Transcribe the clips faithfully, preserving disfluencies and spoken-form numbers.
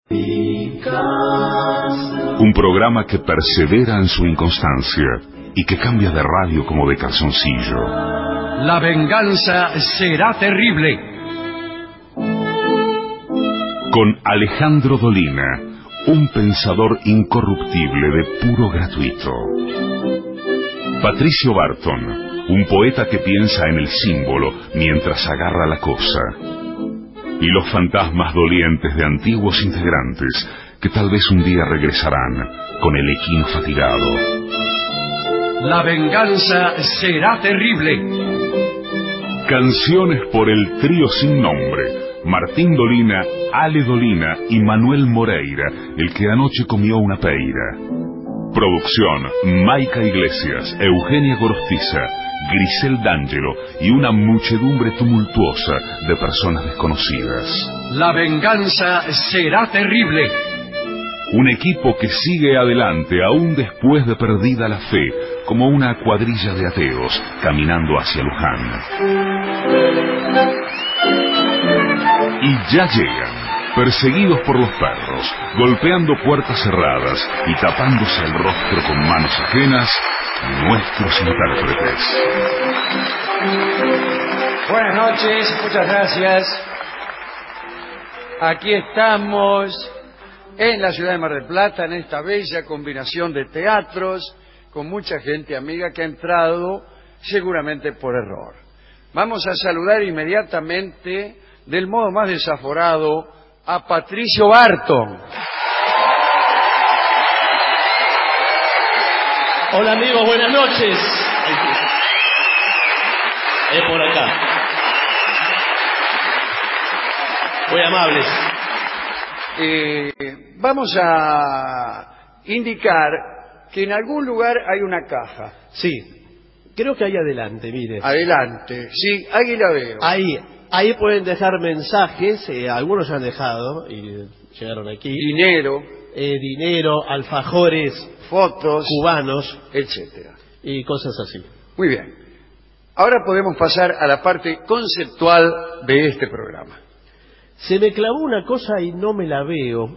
Un programa que persevera en su inconstancia y que cambia de radio como de calzoncillo. La venganza será terrible. Con Alejandro Dolina, un pensador incorruptible de puro gratuito. Patricio Barton, un poeta que piensa en el símbolo mientras agarra la cosa. Y los fantasmas dolientes de antiguos integrantes que tal vez un día regresarán con el equino fatigado. La venganza será terrible. Canciones por el trío sin nombre. Martín Dolina, Ale Dolina y Manuel Moreira, el que anoche comió una peira. Producción, Maica Iglesias, Eugenia Gorostiza, Grisel D'Angelo y una muchedumbre tumultuosa de personas desconocidas. La venganza será terrible. Un equipo que sigue adelante aún después de perdida la fe, como una cuadrilla de ateos caminando hacia Luján. Y ya llegan, perseguidos por los perros, golpeando puertas cerradas y tapándose el rostro con manos ajenas, nuestros intérpretes. Buenas noches, muchas gracias. Aquí estamos en la ciudad de Mar del Plata, en esta bella combinación de teatros, con mucha gente amiga que ha entrado seguramente por error. Vamos a saludar inmediatamente, del modo más desaforado, a Patricio Barton. Hola amigos, buenas noches. Es por acá. Muy amables. Eh, vamos a indicar que en algún lugar hay una caja. Sí, creo que ahí adelante, mire. Adelante, sí, ahí la veo. Ahí, ahí pueden dejar mensajes, eh, algunos ya han dejado y llegaron aquí. Dinero. Eh, dinero, alfajores, fotos, cubanos, etcétera. Y cosas así. Muy bien. Ahora podemos pasar a la parte conceptual de este programa. Se me clavó una cosa y no me la veo.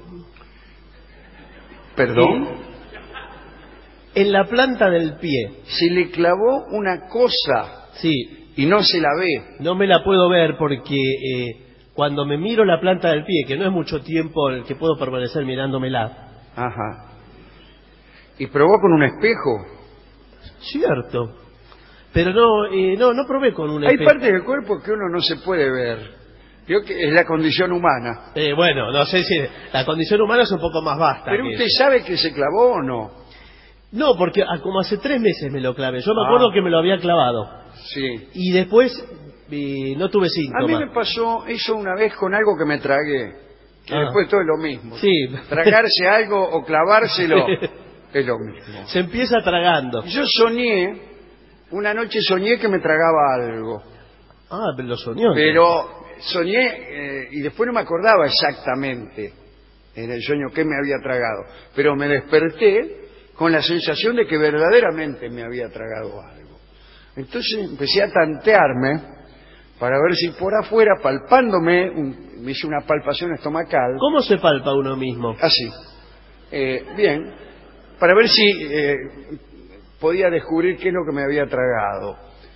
¿Perdón? ¿Eh? En la planta del pie. Se le clavó una cosa. Sí. Y no se la ve. No me la puedo ver porque eh, cuando me miro la planta del pie, que no es mucho tiempo el que puedo permanecer mirándomela. Ajá. ¿Y probó con un espejo? Cierto. Pero no, eh, no, no probé con un Hay espejo. Hay partes del cuerpo que uno no se puede ver. Creo que es la condición humana. Eh, bueno, no sé si la condición humana es un poco más vasta. ¿Pero usted eso. sabe que se clavó o no? No, porque como hace tres meses me lo clavé. Yo me ah. acuerdo que me lo había clavado. Sí. Y después eh, no tuve síntomas. A mí me pasó eso una vez con algo que me tragué. Que ah. después todo es lo mismo. Sí. Tragarse algo o clavárselo es lo mismo. Se empieza tragando. Yo soñé, una noche soñé que me tragaba algo. Ah, pero lo soñó. Pero soñé eh, y después no me acordaba exactamente en el sueño qué me había tragado. Pero me desperté con la sensación de que verdaderamente me había tragado algo. Entonces empecé a tantearme para ver si por afuera, palpándome, un, me hice una palpación estomacal. ¿Cómo se palpa uno mismo? Así. Eh, bien. Para ver si eh, podía descubrir qué es lo que me había tragado.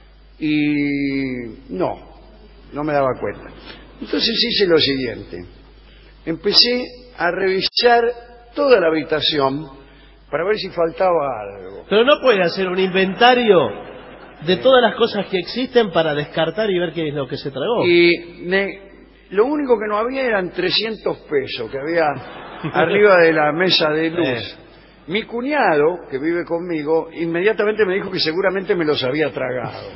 Y no, no me daba cuenta. Entonces hice lo siguiente. Empecé a revisar toda la habitación para ver si faltaba algo. Pero no puede hacer un inventario de todas las cosas que existen para descartar y ver qué es lo que se tragó. Y me, lo único que no había eran trescientos pesos que había arriba de la mesa de luz. Eh. Mi cuñado, que vive conmigo, inmediatamente me dijo que seguramente me los había tragado.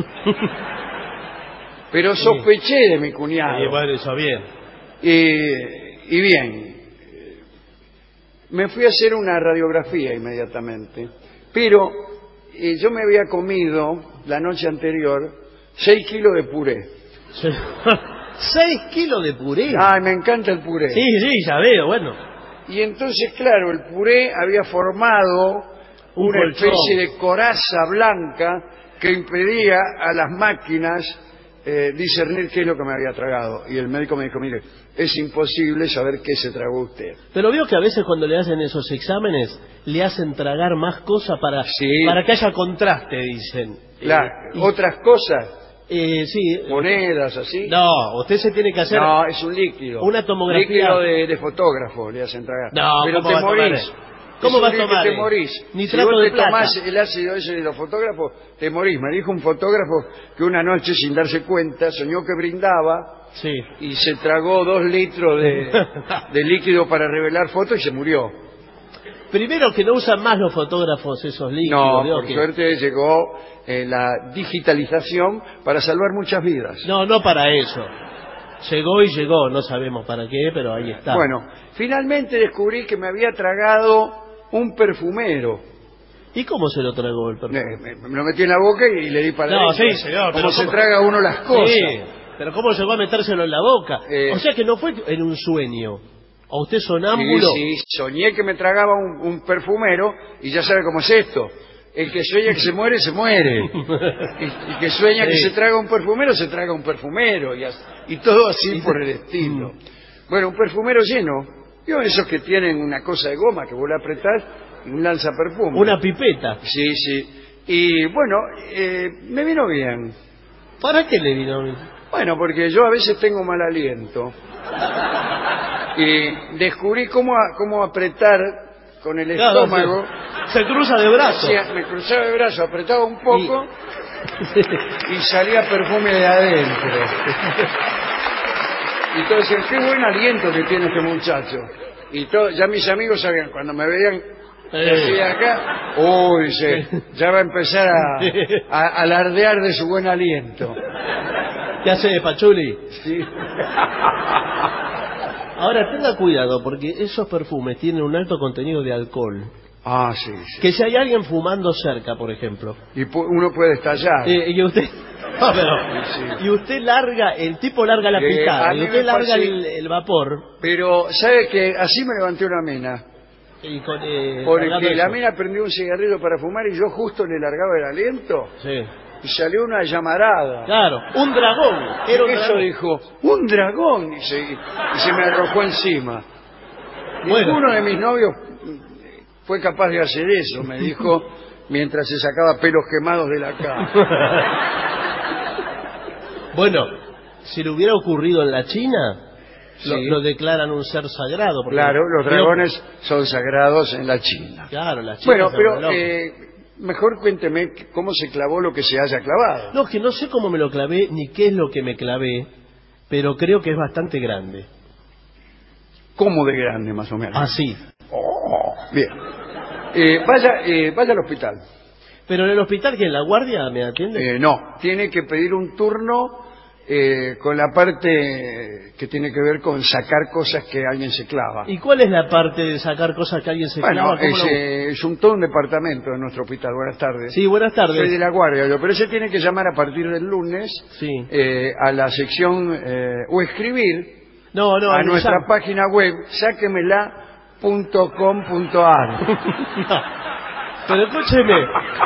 Pero sospeché de mi cuñado. Y bueno, eso bien. Y, y bien, me fui a hacer una radiografía inmediatamente. Pero eh, yo me había comido la noche anterior seis kilos de puré. ¿Seis kilos de puré? Ay, me encanta el puré. Sí, sí, ya veo, bueno. Y entonces, claro, el puré había formado Un una colchón. especie de coraza blanca que impedía a las máquinas eh, discernir qué es lo que me había tragado. Y el médico me dijo, mire, es imposible saber qué se tragó usted. Pero veo que a veces cuando le hacen esos exámenes, le hacen tragar más cosas para, sí. para que haya contraste, dicen. Claro, Eh, y, otras cosas, eh, sí. monedas, así. No, usted se tiene que hacer... No, es un líquido. Una tomografía. Líquido de, de fotógrafo le hacen tragar. No, pero ¿cómo te va a tomar morís. eso? ¿Cómo vas a tomar? Te morís. Nitrato si vos de te plata. tomás el ácido ese de los fotógrafos, te morís. Me dijo un fotógrafo que una noche, sin darse cuenta, soñó que brindaba Sí. y se tragó dos litros de, de líquido para revelar fotos y se murió. Primero que no usan más los fotógrafos esos líquidos. No, digo por que... suerte llegó eh, la digitalización para salvar muchas vidas. No, no para eso. Llegó y llegó, no sabemos para qué, pero ahí está. Bueno, finalmente descubrí que me había tragado un perfumero. ¿Y cómo se lo tragó el perfume? Me, me- me lo metí en la boca y le di para No, adentro. sí, señor, Como pero se ¿cómo? traga uno las cosas. Sí, pero ¿cómo llegó a metérselo en la boca? Eh. O sea que no fue en un sueño. ¿O usted sonámbulo? Sí, sí, soñé que me tragaba un, un perfumero y ya sabe cómo es esto. El que sueña que se muere, se muere. Y, y que sueña Sí. que se traga un perfumero, se traga un perfumero. Y, as- y todo así por el estilo. Bueno, un perfumero lleno. ¿Vio esos que tienen una cosa de goma que vos le apretás y un lanzaperfume? Una pipeta. Sí, sí. Y bueno, eh, me vino bien. ¿Para qué le vino? Bueno, porque yo a veces tengo mal aliento. Y descubrí cómo, a- cómo apretar con el Claro, estómago. se, se cruza de brazos. Hacía- me cruzaba el brazo, apretaba un poco y, salía perfume de adentro. Y todos decían, qué buen aliento que tiene este muchacho. Y todo, ya mis amigos sabían, cuando me veían así de acá, uy, dice, ya va a empezar a, a alardear de su buen aliento. ¿Qué hace, Pachuli? Sí. Ahora, tenga cuidado, porque esos perfumes tienen un alto contenido de alcohol. Ah, sí, sí. Que si hay alguien fumando cerca, por ejemplo, Y pu- uno puede estallar. eh, y usted... No, pero- Sí, sí. y usted larga, el tipo larga la Eh, picada, a y mí usted me larga pasa- el, el vapor, Pero, ¿sabe que así me levanté una mina? y con, eh, Porque largando la eso. mina prendió un cigarrillo para fumar y yo justo le largaba el aliento Sí. y salió una llamarada. Claro, un dragón. Era un Eso dragón. dijo, un dragón, y se, y se me arrojó encima. Bueno. Ninguno de mis novios fue capaz de hacer eso, me dijo, mientras se sacaba pelos quemados de la cara. Bueno, si le hubiera ocurrido en la China, lo, Sí. lo declaran un ser sagrado. porque- Claro, los Pero- dragones son sagrados en la China. Claro, la China. Bueno, se pero voló. eh, mejor cuénteme cómo se clavó lo que se haya clavado. No, que no sé cómo me lo clavé, ni qué es lo que me clavé, pero creo que es bastante grande. ¿Cómo de grande, más o menos? Así. Oh, bien. Eh, vaya, eh, vaya al hospital. Pero en el hospital, que en la guardia me atiende. Eh, no, tiene que pedir un turno eh, con la parte que tiene que ver con sacar cosas que alguien se clava. ¿Y cuál es la parte de sacar cosas que alguien se Bueno, clava? ¿Cómo es, lo- eh, es un todo un departamento en nuestro hospital. Buenas tardes. Sí, buenas Soy de tardes. la guardia, yo, pero ese tiene que llamar a partir del lunes Sí. eh, a la sección eh, o escribir No, no, a no, nuestra ya- página web sáquemela punto com punto ar. No. Pero escúcheme.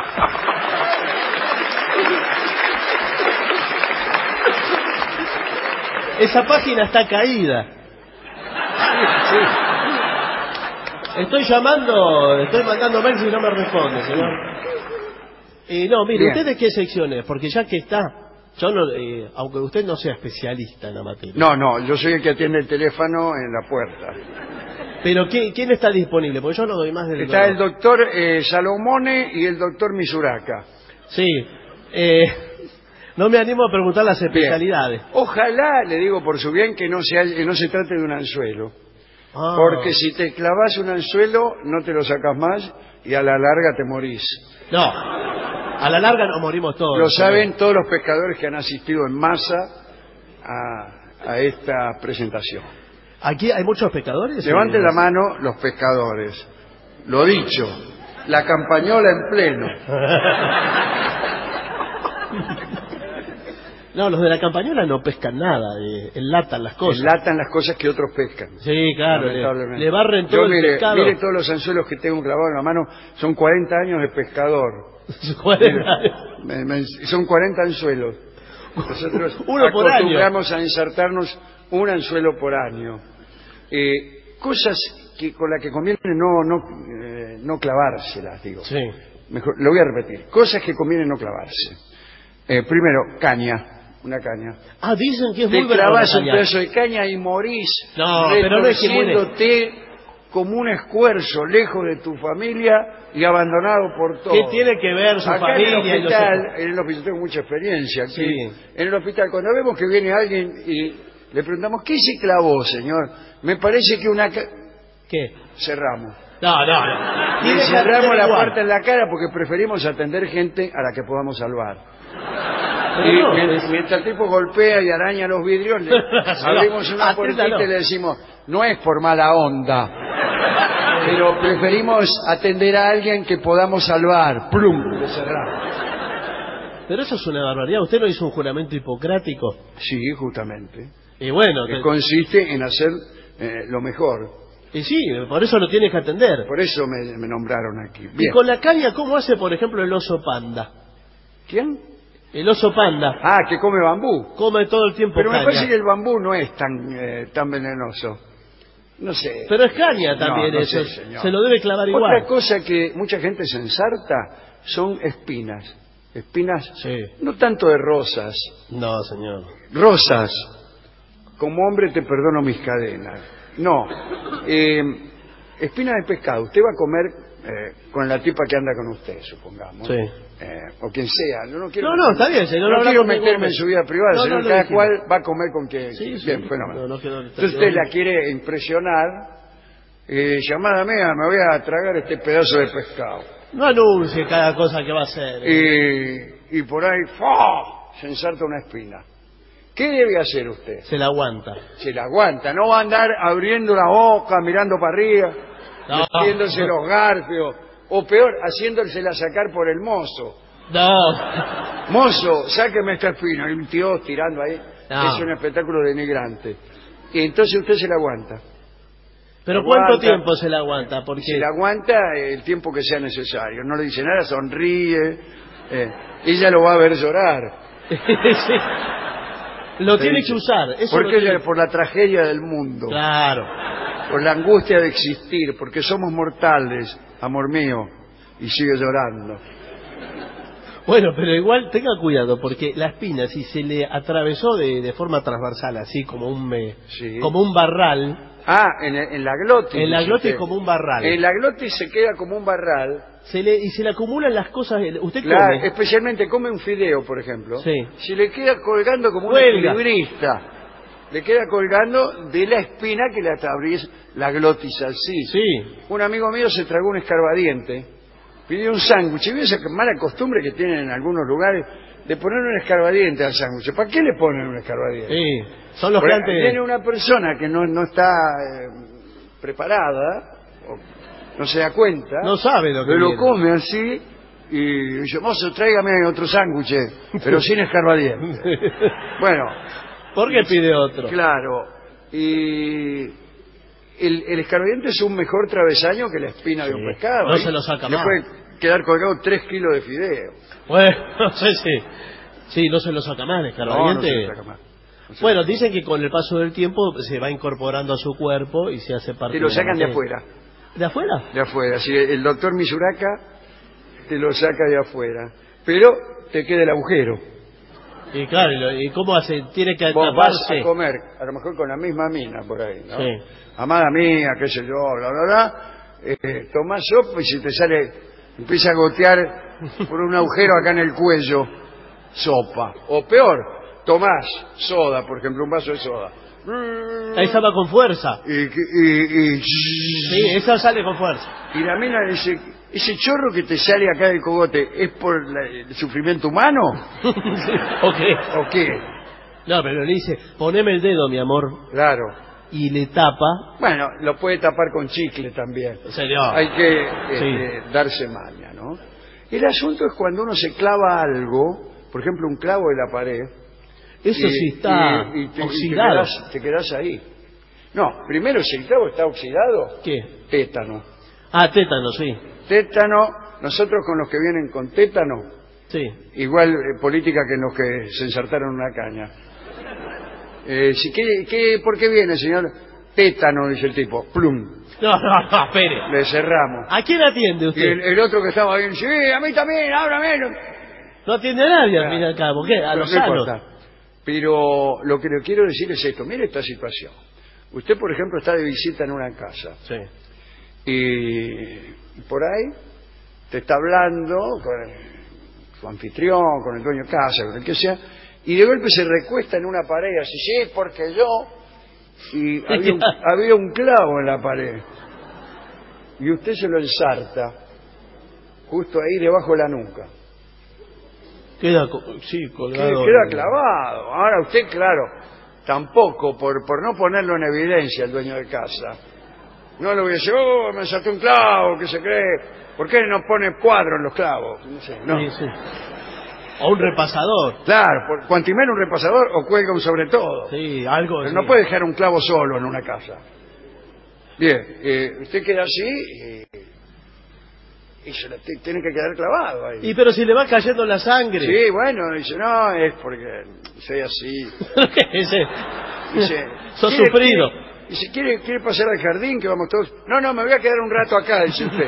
Esa página está caída. Estoy llamando, estoy mandando mails y no me responde, señor. Eh, no, mire, Bien. ¿usted de qué sección es? Porque ya que está, yo no, eh, aunque usted no sea especialista en la materia. No, no, yo soy el que atiende el teléfono en la puerta. Pero ¿quién, quién está disponible? Porque yo no doy más del Está el dolor. doctor eh, Salomone y el doctor Misuraka. Sí. Eh, no me animo a preguntar las Bien. especialidades. Ojalá, le digo por su bien, que no se, haya- que no se trate de un anzuelo. Ah. Porque si te clavas un anzuelo, no te lo sacas más y a la larga te morís. No, a la larga nos morimos todos. Lo señor. saben todos los pescadores que han asistido en masa a, a esta presentación. ¿Aquí hay muchos pescadores? Levanten Eh, la mano los pescadores. Lo dicho, la campañola en pleno. No, los de la campañola no pescan nada, eh, enlatan las cosas. Enlatan las cosas que otros pescan. Sí, claro, le, Lamentablemente. le barren todo Yo, el mire, pescado. mire todos los anzuelos que tengo clavados en la mano. Son cuarenta años de pescador. cuarenta años. Me- me- son cuarenta anzuelos. Nosotros Uno por año. acostumbramos a insertarnos un anzuelo por año. Eh, cosas que con las que conviene no no eh, no clavárselas, digo. Sí. Mejor, lo voy a repetir. Cosas que conviene no clavarse. Eh, primero, caña. Una caña. Ah, dicen que es Te muy bravo la clavas un caña. pedazo de caña y morís No, pero no es que muere. retorciéndote como un escuerzo, lejos de tu familia y abandonado por todos. ¿Qué tiene que ver su Acá familia en y el los hospital, hijos? en el hospital tengo mucha experiencia aquí. Sí. En el hospital, cuando vemos que viene alguien y le preguntamos, ¿qué se clavó, señor? Me parece que una... ca-". ¿Qué? Cerramos. No, no, no. Y Tiene que cerramos atender la igual. puerta en la cara porque preferimos atender gente a la que podamos salvar. Pero Y no, mientras, es- mientras el tipo golpea y araña los vidrios, le abrimos una Aténdalo. puertita y le decimos, no es por mala onda, pero preferimos atender a alguien que podamos salvar. ¡Plum! Le cerramos. Pero eso es una barbaridad. ¿Usted no hizo un juramento hipocrático? Sí, justamente. Y bueno, Que te- consiste en hacer eh, lo mejor. y sí, por eso lo tienes que atender. Por eso me, me nombraron aquí. Y Bien. con la caña, ¿cómo hace, por ejemplo, el oso panda? ¿Quién? El oso panda Ah, que come bambú. come todo el tiempo Pero me caña. parece que el bambú no es tan, eh, tan venenoso. No sé. Pero es caña también No, no eso. sé, señor. Se lo debe clavar igual. Otra cosa que mucha gente se ensarta son espinas. Espinas Sí. no tanto de rosas. No, señor. Rosas. Como hombre te perdono mis cadenas. No. Eh, espinas de pescado. Usted va a comer eh, con la tipa que anda con usted, supongamos. Sí. Eh, o quien sea. No, no, quiero, No, no, está bien, señor. No hablamos quiero con meterme Gómez. en su vida privada, No, señor. no, lo Cada dijimos. cual va a comer con quien. Sí, sí. Bien, fenómeno. No, no quedó- Entonces usted la quiere impresionar. Eh, llamada mía, me voy a tragar este pedazo de pescado. No anuncie cada cosa que va a hacer. Y, y por ahí, ¡fua!, se ensarta una espina. ¿Qué debe hacer usted? Se la aguanta. Se la aguanta, no va a andar abriendo la boca, mirando para arriba, No. metiéndose los garfios, o peor, haciéndosela sacar por el mozo. No. Mozo, sáqueme esta espina. Y un tío tirando ahí. No. Es un espectáculo denigrante. Y entonces usted se la aguanta. Pero La ¿cuánto aguanta. tiempo se la aguanta? Porque Se la aguanta el tiempo que sea necesario. No le dice nada, sonríe. eh, ella lo va a ver llorar. Sí. Lo tiene dice. que usar. Eso Porque lo tiene- ella, por la tragedia del mundo. Claro. Por la angustia de existir. Porque somos mortales, amor mío. Y sigue llorando. Bueno, pero igual tenga cuidado, porque la espina, si se le atravesó de, de forma transversal, así como un me- Sí. como un barral, Ah, en, en la glotis. en la dice glotis usted. como un barral, En la glotis se queda como un barral. se le, y se le acumulan las cosas. Usted Claro, come. especialmente come un fideo, por ejemplo. Sí. Si le queda colgando como un Cuelga. equilibrista, le queda colgando de la espina que le atraviesa la glotis así. Sí. Un amigo mío se tragó un escarbadiente, pidió un sándwich, y vio esa mala costumbre que tienen en algunos lugares de poner un escarbadiente al sándwich. ¿Para qué le ponen un escarbadiente? Sí. Son los Por que ahí antes. Viene una persona que no, no está eh, preparada, o no se da cuenta, No sabe lo que pero lo viene. come así y dice, mozo, tráigame otro sándwich, pero sin escarbadiente. Bueno, ¿Por qué pide otro? claro, y el, el escarbadiente es un mejor travesaño que la espina de Sí, un pescado. no Ahí se lo saca le más. puede quedar colgado tres kilos de fideo. Bueno, no sé si. Sí, no se lo saca más el No, no escarbadiente. se lo saca más. No se Bueno, lo saca dicen que con el paso del tiempo se va incorporando a su cuerpo y se hace más. parte Te lo de la sacan de materia. afuera. ¿De afuera? De afuera. Si el doctor Misuraka te lo saca de afuera. Pero te queda el agujero. Y claro, ¿y, lo- y cómo hace? Tiene que Vos vas taparse. a comer, a lo mejor con la misma mina por ahí, ¿no? Sí. Amada mía, qué sé yo, bla, bla, bla. Eh, tomás sopa y si te sale, empieza a gotear por un agujero acá en el cuello, sopa. O peor, tomás soda, por ejemplo, un vaso de soda. Esa va con fuerza. Y, y, y, Sí, esa sale con fuerza. y la mina dice, ese chorro que te sale acá del cogote, ¿es por la- el sufrimiento humano? ¿O qué? ¿O qué? No, pero le dice, poneme el dedo, mi amor, Claro. y le tapa. Bueno, lo puede tapar con chicle también. Señor. Hay que este, darse maña, ¿no? El asunto es cuando uno se clava algo, por ejemplo, un clavo de la pared. Eso y- sí está y- y te, y te oxidado. quedás, te quedás ahí. No, primero, si el clavo está oxidado, ¿Qué? tétano. Ah, tétano, sí. Tétano, nosotros con los que vienen con tétano, Sí. Igual eh, política que los que se ensartaron una caña. Eh, si, ¿qué, qué, ¿Por qué viene, señor? Tétano, dice el tipo. Plum. No, no, no, espere. Le cerramos. ¿A quién atiende Y usted? el, el otro que estaba bien, sí, a mí también, ábrame. No atiende a nadie al fin y al cabo. ¿Qué? A No, los no sanos. importa. Pero lo que le quiero decir es esto. Mire esta situación. Usted, por ejemplo, está de visita en una casa. Sí. Y por ahí te está hablando con el, su anfitrión, con el dueño de casa, con el que sea, y de golpe se recuesta en una pared así, sí, porque yo... Y había un, había un clavo en la pared. Y usted se lo ensarta justo ahí debajo de la nuca. Queda, sí, colgado. Queda clavado. Ahora usted, claro, tampoco, por, por no ponerlo en evidencia el dueño de casa, no le voy a decir, oh, me saltó un clavo, ¿qué se cree? ¿Por qué no pone cuadro en los clavos? No sé, no. Sí, sí. O un repasador. Claro, por, cuantimero un repasador o cuelga un sobre todo. Sí, algo. Pero sí. no puede dejar un clavo solo en una casa. Bien, eh, usted queda así y, y se le t- tiene que quedar clavado ahí. Y pero si le va cayendo la sangre. Sí, bueno, dice, no, es porque soy así. Ese. Dice, Sos ¿quiere- sufrido. quiere- Dice, ¿quiere, ¿quiere pasar al jardín que vamos todos? No, no, me voy a quedar un rato acá, dice usted.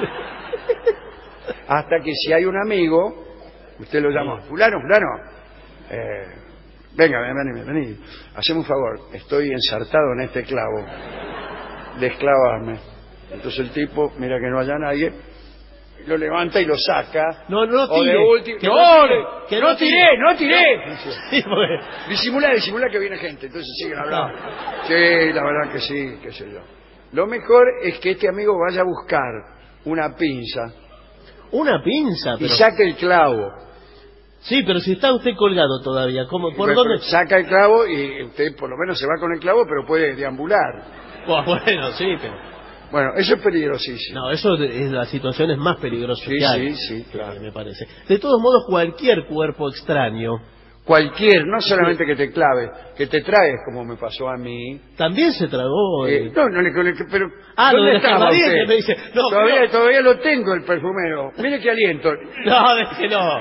Hasta que si hay un amigo, usted lo llama, fulano, fulano, eh, venga, vení, vení, vení, haceme un favor, estoy ensartado en este clavo, desclavame. Entonces el tipo, mira que no haya nadie, lo levanta y lo saca. No, no O tire. de último, Que no, no tire, no, que no no tiré, tire. no tiré. Sí, porque- Disimula, disimula que viene gente, entonces siguen hablando. Sí, la verdad que sí, qué sé yo. Lo mejor es que este amigo vaya a buscar una pinza Una pinza, y pero. saque el clavo. Sí, pero si está usted colgado todavía, ¿cómo? ¿Por Bueno, dónde? saca el clavo y usted por lo menos se va con el clavo, pero puede deambular. Buah, bueno, sí, pero. Bueno, eso es peligrosísimo. No, eso es las situaciones más peligrosas Sí, que hay. sí, sí, claro. Me parece. De todos modos, cualquier cuerpo extraño Cualquier, no solamente que te clave, que te traes, como me pasó a mí. también se tragó. Eh, eh, no, no le, no le- pero Ah, lo ¿dónde del estaba escarbadiente, usted? me dice. No, todavía, pero- todavía lo tengo el perfumero. Mire qué aliento. No, déjelo.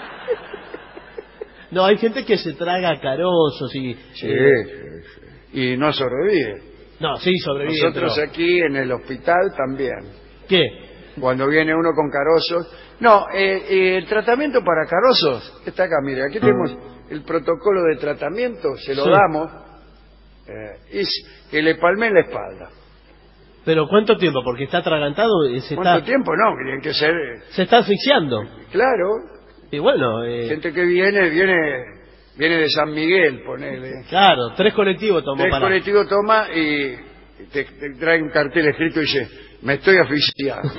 No, hay gente que se traga carozos y. Sí, eh, sí, sí. Y no sobrevive. no, sí, sobrevive. Nosotros pero- aquí en el hospital también. ¿Qué? Cuando viene uno con carozos. No, eh, eh, el tratamiento para carozos está acá, mire, aquí tenemos el protocolo de tratamiento, se lo Sí. damos, eh, es que le palme en la espalda. ¿Pero cuánto tiempo? Porque está atragantado y se ¿Cuánto está, tiempo? No, que tiene que ser, eh, se está asfixiando. claro, Y bueno, eh, gente que viene, viene viene de San Miguel, ponele. claro, tres colectivos tomó El para... colectivo toma y te, te trae un cartel escrito y dice, me estoy asfixiando.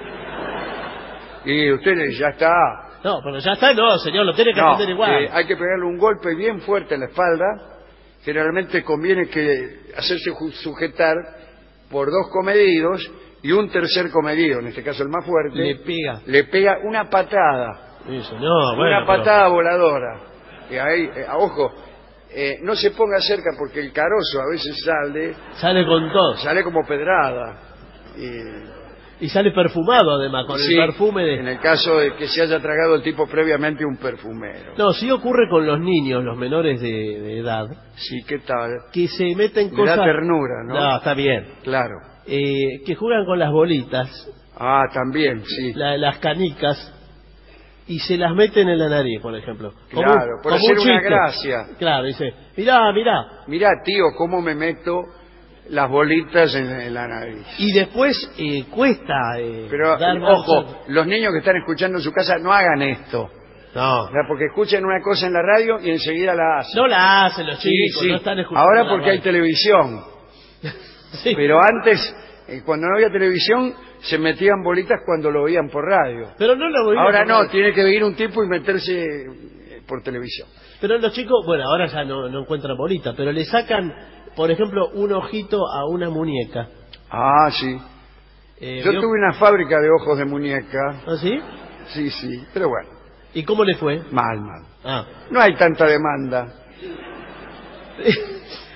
Y usted le dice, ya está. No, pero ya está, no, señor, lo tiene que No, atender igual. eh, hay que pegarle un golpe bien fuerte en la espalda. Generalmente conviene que hacerse ju- sujetar por dos comedidos y un tercer comedido, en este caso el más fuerte, Le pega. le pega una patada, Dice, no, bueno, una pero- patada voladora. Y ahí, eh, ojo, eh, no se ponga cerca porque el carozo a veces sale, Sale con todo. sale como pedrada. Y, Y sale perfumado además, con sí, el perfume de... en el caso de que se haya tragado el tipo previamente un perfumero. No, sí ocurre con los niños, los menores de, de edad, Sí, ¿qué tal? que se meten Le cosas... da ternura, ¿no? No, está bien. Claro. Eh, que juegan con las bolitas, Ah, también, sí. la- las canicas, y se las meten en la nariz, por ejemplo. Como Claro, un- por como hacer un una chiste. gracia. Claro, dice, mirá, mirá. Mirá, tío, cómo me meto las bolitas en, en la nariz. Y después eh, cuesta eh, Pero, dar eh, marcha- ojo, los niños que están escuchando en su casa no hagan esto. No, ¿Verdad? Porque escuchan una cosa en la radio y enseguida la hacen. no la hacen los Sí, chicos, sí. no están escuchando. Ahora la porque hay radio. televisión. Sí. Pero antes, eh, cuando no había televisión, se metían bolitas cuando lo veían por radio. Pero no lo voy a Ahora poner. no, tiene que venir un tipo y meterse eh, por televisión. Pero los chicos, bueno, ahora ya no, no encuentran bolita, pero le sacan, por ejemplo, un ojito a una muñeca. Ah, sí. Eh, Yo ¿vio? tuve una fábrica de ojos de muñeca. ¿Ah, sí? Sí, sí, pero bueno, ¿Y cómo le fue? mal, mal. Ah. No hay tanta demanda.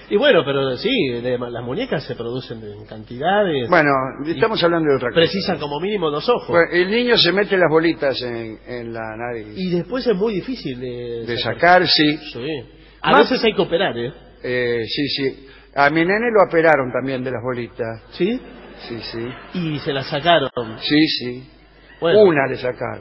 Y bueno, pero sí, de- las muñecas se producen en cantidades. Bueno, estamos hablando de otra cosa. Precisan como mínimo dos ojos. Bueno, el niño se mete las bolitas en, en la nariz. Y después es muy difícil de, De sacar, sí. Sí. A Más- veces hay que operar, ¿eh? Eh, sí, sí. A mi nene lo operaron también de las bolitas. ¿Sí? Sí, sí. Y se las sacaron. Sí, sí. Bueno. Una le sacaron.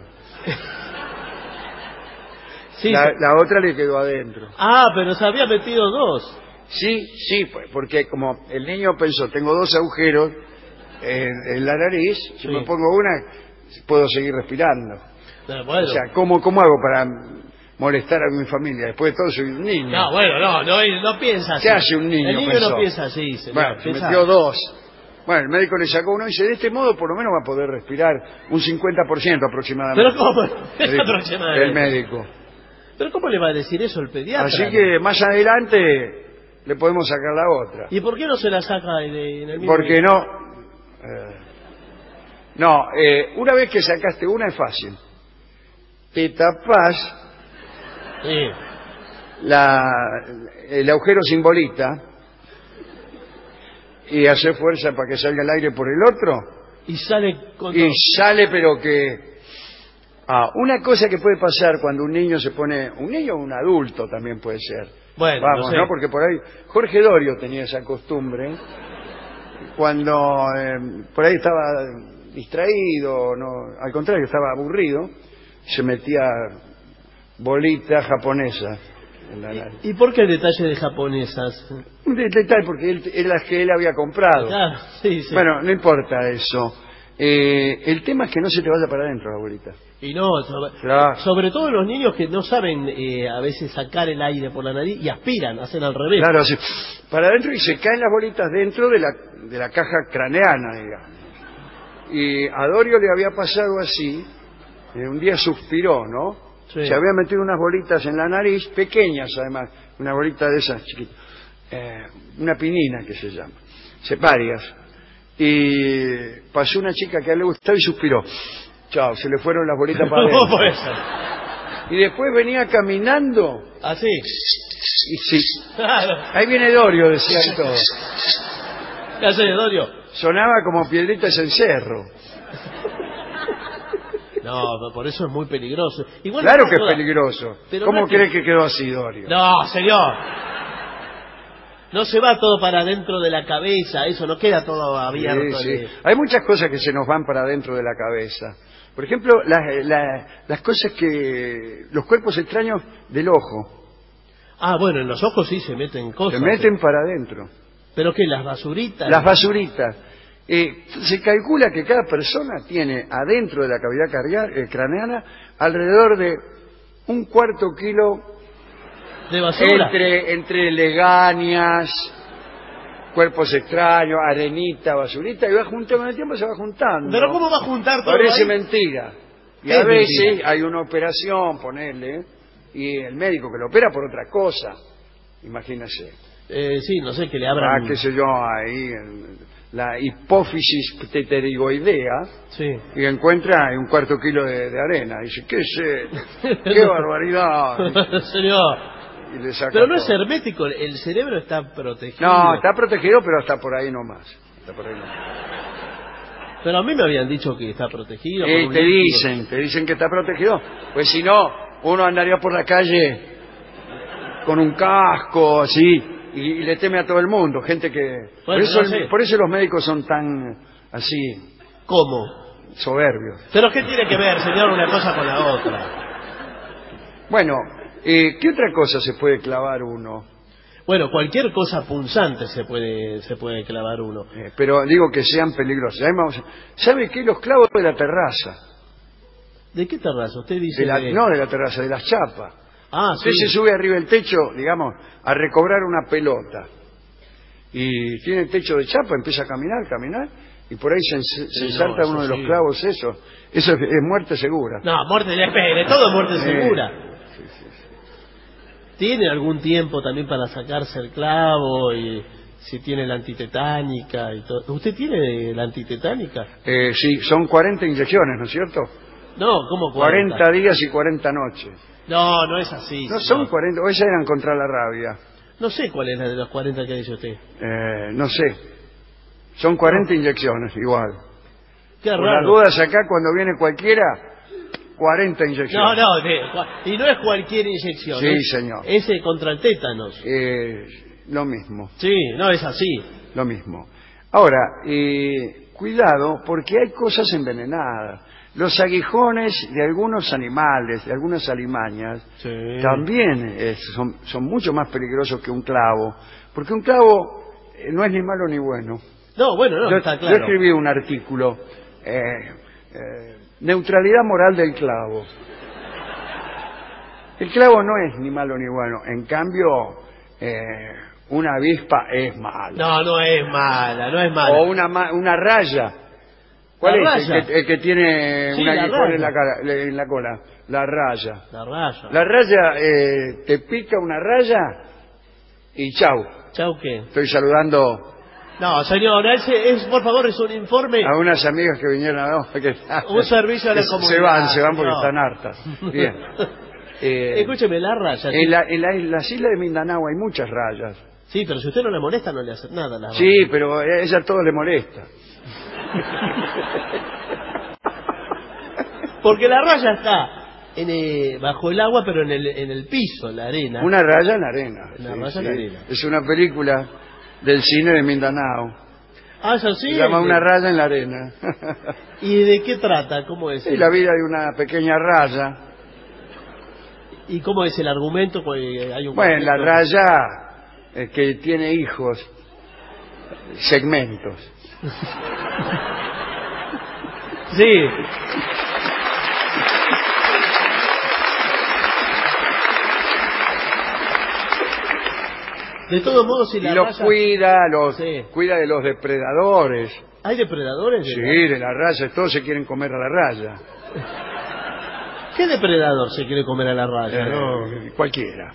Sí, la, se- la otra le quedó adentro. Ah, pero se había metido dos. Sí, sí, pues, porque como el niño pensó, tengo dos agujeros en, en la nariz, si Sí. me pongo una, puedo seguir respirando. Eh, Bueno. O sea, ¿cómo, ¿cómo hago para molestar a mi familia? Después de todo soy un niño. No, bueno, no, no, no piensa así. ¿Qué hace un niño? El niño pensó? no piensa así, señor. Bueno, se piensa- metió dos. Bueno, el médico le sacó uno y dice, de este modo por lo menos va a poder respirar un cincuenta por ciento aproximadamente. Pero ¿cómo? Le dijo Aproximadamente. el médico. Pero ¿cómo le va a decir eso el pediatra? Así que más adelante le podemos sacar la otra. ¿Y por qué no se la saca de- en el mismo Porque no... eh, no, eh, una vez que sacaste una es fácil. Te tapás Sí. la, el agujero sin bolita y haces fuerza para que salga el aire por el otro Y sale con y dos. sale pero que... Ah, una cosa que puede pasar cuando un niño se pone... Un niño o un adulto también puede ser. Bueno, Vamos, no sé. ¿no? Porque por ahí... Jorge Dorio tenía esa costumbre. Cuando eh, por ahí estaba distraído, no, al contrario, estaba aburrido, se metía bolitas japonesas en la nariz. ¿Y por qué el detalle de japonesas? Un de- detalle, porque él, era las que él había comprado. Claro, sí, sí. Bueno, no importa eso. Eh, el tema es que no se te vaya para adentro la bolita. Y no, sobre, Claro. sobre todo los niños que no saben eh, a veces sacar el aire por la nariz y aspiran, hacen al revés. Claro, así, para adentro y se caen las bolitas dentro de la, de la caja craneana, digamos. Y a Dorio le había pasado así, eh, un día suspiró, ¿no? Sí. Se había metido unas bolitas en la nariz, pequeñas además, una bolita de esas chiquitas, eh, una pinina que se llama, se varias. Y pasó una chica que a él le gustaba y suspiró. Chao, se le fueron las bolitas para ¿Cómo adentro. puede ser? Y después venía caminando Así. y sí, Claro. ahí viene Dorio, decían todos. ¿Qué hace, Dorio? Sonaba como piedritas en cerro. No, por eso es muy peligroso. Igual Claro no que es toda- peligroso. Pero ¿Cómo no es que- cree que quedó así, Dorio? No, señor. No se va todo para dentro de la cabeza, eso no queda todo abierto. Sí, sí. de- Hay muchas cosas que se nos van para dentro de la cabeza. Por ejemplo, las, las, las cosas que... los cuerpos extraños del ojo. Ah, bueno, en los ojos sí se meten cosas. Se meten para adentro. ¿Pero qué? ¿Las basuritas? Las basuritas. Eh, se calcula que cada persona tiene adentro de la cavidad cardia- eh, craneana alrededor de un cuarto kilo ¿De basura? entre, entre legañas, cuerpos extraños, arenita, basurita, y va juntando, con el tiempo se va juntando. ¿Pero cómo va a juntar todo Parece ahí? mentira. Y ¿Qué a es veces mentira? hay una operación, ponerle, y el médico que lo opera por otra cosa, imagínese. Eh, sí, no sé, que le Ah, abran... qué sé yo, ahí, en la hipófisis pterigoidea, Sí. y encuentra un cuarto kilo de, de arena. Dice, ¿qué es esto? ¡Qué barbaridad! Señor, Y le saca pero no es todo. hermético, el cerebro está protegido. No, está protegido, pero hasta por ahí nomás. Está por ahí nomás. Pero a mí me habían dicho que está protegido. por Eh, un te líquido. dicen, te dicen que está protegido. Pues si no, uno andaría por la calle con un casco, así, y, y le teme a todo el mundo. Gente que... por, Bueno, eso, no sé. por eso los médicos son tan, así, ¿Cómo? soberbios. ¿Pero qué tiene que ver, señor, una cosa con la otra? Bueno, eh, ¿qué otra cosa se puede clavar uno? Bueno, cualquier cosa punzante se puede se puede clavar uno. Eh, pero digo que sean peligrosos. Ahí vamos a- ¿Sabe qué? Los clavos de la terraza. ¿De qué terraza? Usted dice... De la- de- no de la terraza, de las chapas. Ah, Usted sí. se sube arriba del techo, digamos, a recobrar una pelota. Y tiene el techo de chapa, empieza a caminar, caminar, y por ahí se, se Sí, no, salta eso uno de los sí. clavos esos. Eso es, es muerte segura. No, muerte de espere, todo es muerte Eh, segura. ¿Tiene algún tiempo también para sacarse el clavo y si tiene la antitetánica y todo? ¿Usted tiene la antitetánica? Eh, sí, son cuarenta inyecciones, ¿no es cierto? No, ¿cómo cuarenta cuarenta? días y cuarenta noches. No, no es así. No señor. son cuarenta, o esas eran contra la rabia. No sé cuál es la de los cuarenta que dice usted. Eh, no sé. Son cuarenta inyecciones, igual. Qué Por raro. las dudas acá, cuando viene cualquiera, cuarenta inyecciones. No, no, de- y no es cualquier inyección. Sí, es, señor. Es eh, contra el tétanos. Eh, lo mismo, Sí, no, es así. lo mismo. Ahora, eh, cuidado, porque hay cosas envenenadas. Los aguijones de algunos animales, de algunas alimañas, Sí. también eh, son, son mucho más peligrosos que un clavo, porque un clavo eh, no es ni malo ni bueno. No, bueno, no, yo, está yo claro. escribí un artículo, eh, eh, neutralidad moral del clavo. El clavo no es ni malo ni bueno, en cambio, eh, una avispa es mala. No, no es mala, no es mala. O una, ma- una raya. ¿Cuál La es? raya. El que, el que tiene Sí, un la aguijón en raya. la, cara- en la cola. La raya. La raya. La raya, eh, te pica una raya y chau. ¿Chau qué? Estoy saludando No, señor, ese es, por favor, es un informe. a unas amigas que vinieron a ver. Que, Un servicio a la que comunidad. Se van, se van porque No. están hartas. Bien. Eh, Escúcheme, la raya. en, la, en, la, en las islas de Mindanao hay muchas rayas. Sí, pero si usted no le molesta, no le hace nada la raya. Sí, pero a ella todo le molesta. Porque la raya está en, eh, bajo el agua, pero en el, en el piso, en la arena. Una raya en la arena. Una sí, raya sí. en la arena. Es una película del cine de Mindanao. Ah, eso sí. Se llama el de- Una raya en la arena. ¿Y de qué trata? ¿Cómo es? Y la vida de una pequeña raya. ¿Y cómo es el argumento? Pues, eh, hay un Bueno, la conflicto. raya eh, que tiene hijos, segmentos. Sí. De todos modos, si Y la los raya... cuida, los Sí. cuida de los depredadores. ¿Hay depredadores? de Sí, la- de la raya, todos se quieren comer a la raya. ¿Qué depredador se quiere comer a la raya? Eh, No. Cualquiera.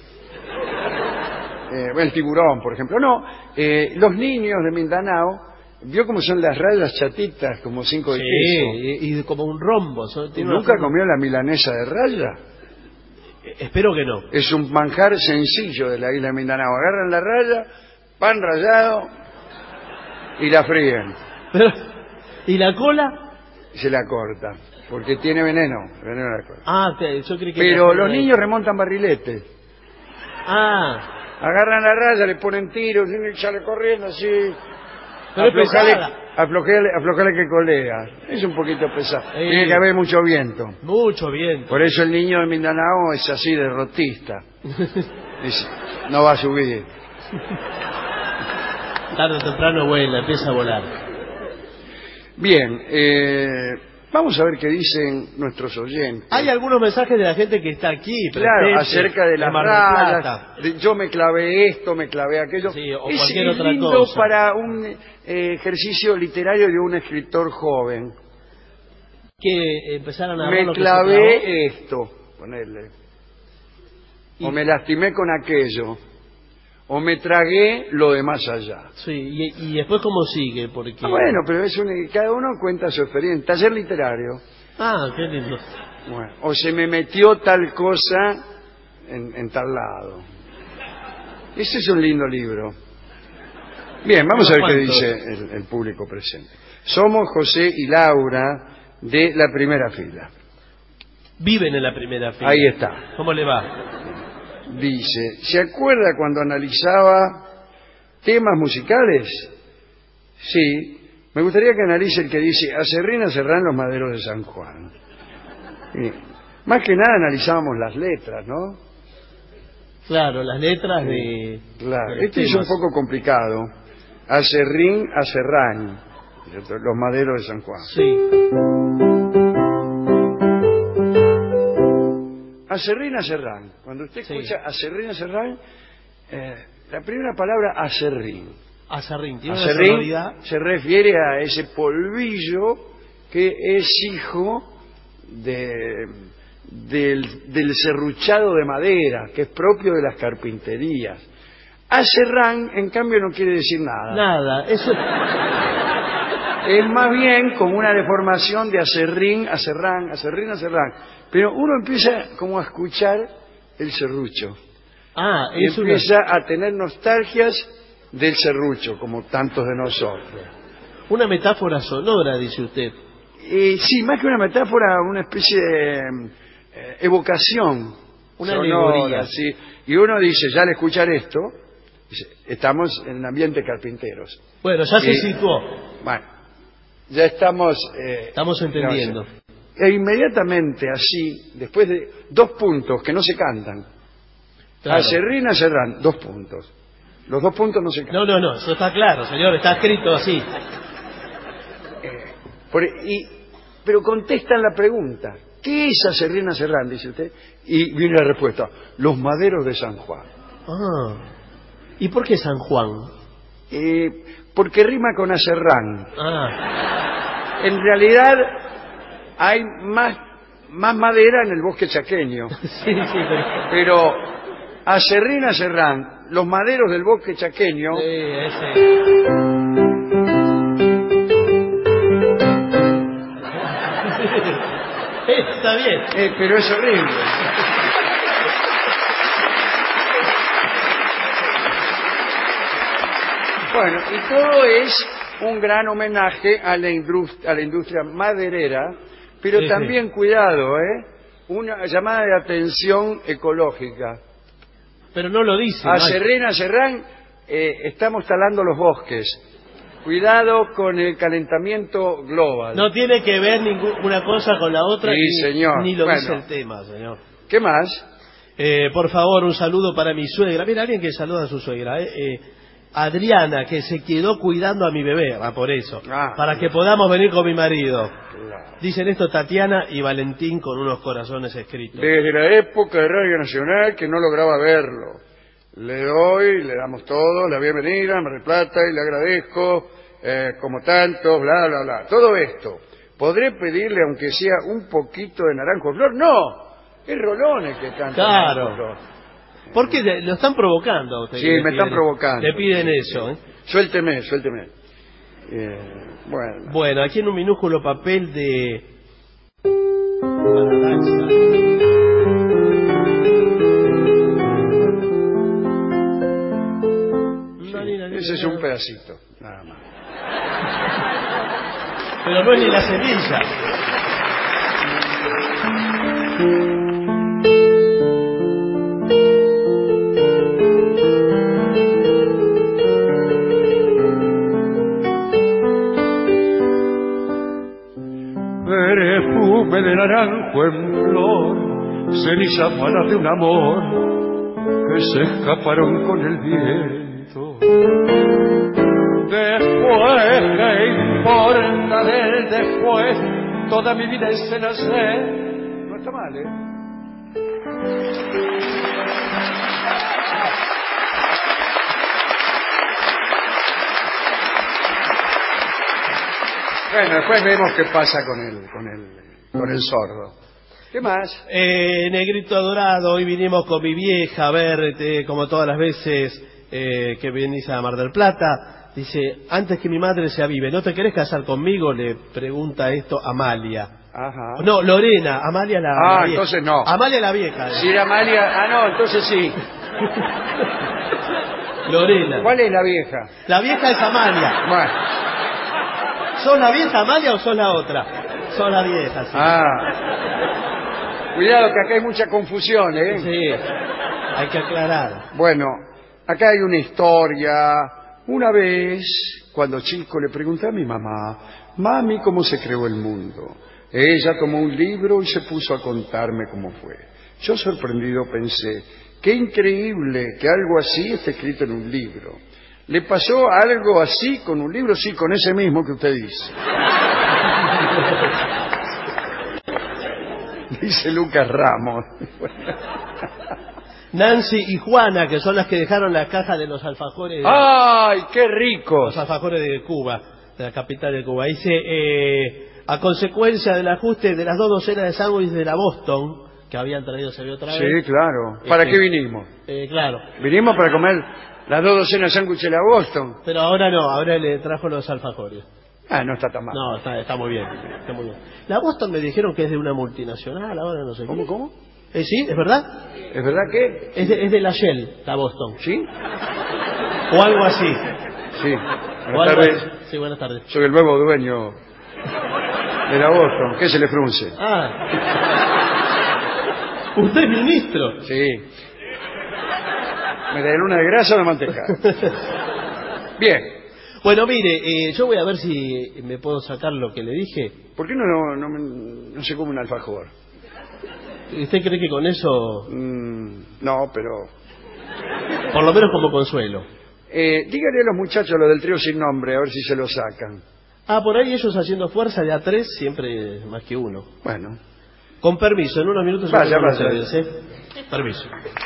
Eh, el tiburón, por ejemplo. No, eh, los niños de Mindanao, vio cómo son las rayas chatitas, como cinco de Sí, queso. y, y como un rombo. son- tiene una ¿Nunca forma- comió la milanesa de raya? Eh, Espero que no. Es un manjar sencillo de la isla de Mindanao. Agarran la raya, pan rallado y la fríen. Pero, ¿y la cola? Y se la corta, porque tiene veneno. veneno de la cola. Ah, te- yo creí que... Pero la- los niños remontan barriletes. Ah, Agarran la raya, le ponen tiros, y sale corriendo así. pero es Aflojale, pesada. aflojale, aflojale que colea. Es un poquito pesado. Eh. Tiene que haber mucho viento. Mucho viento. Por eso el niño de Mindanao es así, derrotista. Dice, no va a subir. Tarde o temprano vuela, empieza a volar. Bien, eh, vamos a ver qué dicen nuestros oyentes. Hay algunos mensajes de la gente que está aquí. Claro, presente, acerca de las Mar del rayas, Plata. de yo me clavé esto, me clavé aquello. Sí, o es cualquier es otra lindo cosa. para un eh, ejercicio literario de un escritor joven. Que empezaron a Me ver lo que se clavó. clavé esto, ponerle. Y- O me lastimé con aquello. O me tragué lo de más allá. Sí, y, y después cómo sigue, porque... Ah, bueno, pero es un, cada uno cuenta su experiencia. Taller literario. Ah, qué lindo. Bueno, o se me metió tal cosa en, en tal lado. Ese es un lindo libro. Bien, vamos a ver qué ¿Cuántos? dice el, el público presente. Somos José y Laura de la primera fila. Viven en la primera fila. Ahí está. ¿Cómo le va? Dice, ¿se acuerda cuando analizaba temas musicales? Sí. Me gustaría que analice el que dice, acerrín, acerrán los maderos de San Juan. Y, más que nada analizábamos las letras, ¿no? Claro, las letras de... Claro. de los Este es un temas. poco complicado. Acerrín, acerrán, los maderos de San Juan. Sí. Acerrín, acerrán. Cuando usted Sí. escucha acerrín, acerrán, eh, la primera palabra acerrín. Acerrín, tiene una Acerrín sonoridad... se refiere a ese polvillo que es hijo de, del, del serruchado de madera, que es propio de las carpinterías. Acerrán, en cambio, no quiere decir nada. Nada, eso... Es más bien como una deformación de acerrín, acerrán, acerrín, acerrán. Pero uno empieza como a escuchar el serrucho. Ah, y es empieza una, a tener nostalgias del serrucho, como tantos de nosotros. una metáfora sonora, dice usted. Y sí, más que una metáfora, una especie de eh, evocación Una sonora, alegoría. sí. Y uno dice, ya al escuchar esto, dice, estamos en el ambiente carpinteros. Bueno, ya se Y- situó. Bueno, ya estamos... eh, Estamos entendiendo. E inmediatamente así, después de dos puntos que no se cantan, Claro. Aserrín, Aserrán, dos puntos. Los dos puntos no se cantan. No, no, no, eso está claro, señor, está escrito así. Por- y, pero contestan la pregunta, ¿qué es Aserrín, Aserrán? Dice usted. Y viene la respuesta, los maderos de San Juan. Ah. ¿Y por qué San Juan? Eh, porque rima con Aserrán. Ah. En realidad hay más, más madera en el bosque chaqueño. Sí, sí, pero... Pero Aserrín, Aserrán, los maderos del bosque chaqueño, Sí, ese. Está bien. eh, pero es horrible. Bueno, y todo es un gran homenaje a la, indust- a la industria maderera, pero Sí, también, cuidado, ¿eh? Una llamada de atención ecológica. Pero no lo dice. no hay- Aserrín, Aserrán, eh, estamos talando los bosques. Cuidado con el calentamiento global. No tiene que ver ninguna cosa con la otra. Sí, ni, señor. Ni lo Bueno. dice el tema, señor. ¿Qué más? Eh, por favor, un saludo para mi suegra. Mira, alguien que saluda a su suegra. Eh, eh, Adriana, que se quedó cuidando a mi bebé. Ah, por eso. Ah. Para que podamos venir con mi marido. Claro. Dicen esto Tatiana y Valentín con unos corazones escritos. Desde la época de Radio Nacional que no lograba verlo. Le doy, le damos todo, la bienvenida, Mar del Plata, y le agradezco, eh, como tanto, bla, bla, bla. Todo esto. ¿Podré pedirle, aunque sea un poquito de naranjo flor? No, es Rolón que canta. Claro. Naranjo Flor. ¿Por qué le- lo están provocando a usted? Sí, que le me están piden- provocando. Le piden Sí, eso, sí. ¿eh? Suélteme, suélteme. Eh, bueno. Bueno, aquí en un minúsculo papel de... Ese es un pedacito, nada más. Pero no es ni la semilla. Perfume de naranjo en flor, cenizas malas de un amor que se escaparon con el viento. Después, ¿qué importa del después? Toda mi vida es el hacer. No está mal, ¿eh? Bueno, después vemos qué pasa con el, con el, con el sordo. ¿Qué más? Eh, Negrito adorado, hoy vinimos con mi vieja a verte, como todas las veces eh, que venís a Mar del Plata. Dice, antes que mi madre se avive, ¿no te querés casar conmigo? Le pregunta esto Amalia. Ajá. No, Lorena, Amalia la, Ah, la vieja. entonces no. Amalia la vieja. Si era Amalia... Ah, no, entonces sí. Lorena. ¿Cuál es la vieja? La vieja es Amalia. Bueno. ¿Sos la vieja Amalia o sos la otra? Sos la vieja, sí. Ah. Cuidado que acá hay mucha confusión, ¿eh? Sí, hay que aclarar. Bueno, acá hay una historia. Una vez, cuando chico, le pregunté a mi mamá, mami, ¿cómo se creó el mundo? Ella tomó un libro y se puso a contarme cómo fue. Yo, sorprendido, pensé, qué increíble que algo así esté escrito en un libro. ¿Le pasó algo así con un libro? Sí, con ese mismo que usted dice. Dice Lucas Ramos. Nancy y Juana, que son las que dejaron la caja de los alfajores, ¡Ay, qué ricos! los alfajores de Cuba, de la capital de Cuba. Dice, eh, a consecuencia del ajuste de las dos docenas de sándwiches de la Boston, que habían traído, se vio otra Sí, vez. claro. ¿Para Este, qué vinimos? Eh, claro. Vinimos para comer las dos docenas de sándwiches de la Boston. Pero ahora no, ahora le trajo los alfajores. Ah, no está tan mal. No, está, está muy bien, está muy bien. La Boston me dijeron que es de una multinacional, ahora no sé ¿Cómo, qué. cómo? Eh, ¿Sí? ¿Es verdad? ¿Es verdad que? Es de, es de la Shell, la Boston. ¿Sí? O algo así. Sí. O Buenas algo tardes. así. Sí, buenas tardes. Soy el nuevo dueño de la Boston. ¿Qué se le frunce? Ah. Usted es ministro. Sí. ¿Me da luna de grasa o de manteca? Bien. Bueno, mire, eh, yo voy a ver si me puedo sacar lo que le dije. ¿Por qué no, no, no, me- no se come un alfajor? ¿Usted cree que con eso, Mm, no, pero... por lo menos como consuelo? Eh, dígale a los muchachos lo del trío sin nombre, a ver si se lo sacan. Ah, por ahí ellos haciendo fuerza de a tres, siempre más que uno. Bueno. Con permiso, en unos minutos... yo Vaya, tengo vaya. ustedes, ¿eh? Permiso.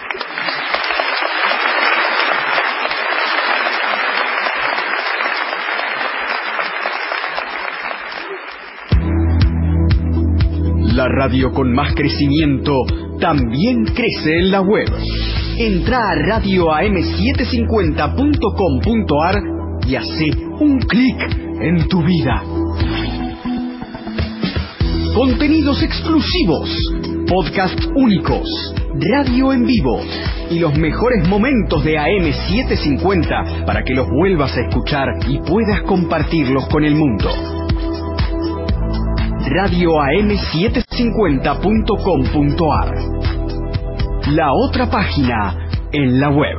La radio con más crecimiento también crece en la web. Entra a radio a m setecientos cincuenta punto com punto a r y hace un clic en tu vida. Contenidos exclusivos, podcast únicos, radio en vivo y los mejores momentos de A M setecientos cincuenta para que los vuelvas a escuchar y puedas compartirlos con el mundo. radio a m setecientos cincuenta punto com punto a r. La otra página en la web.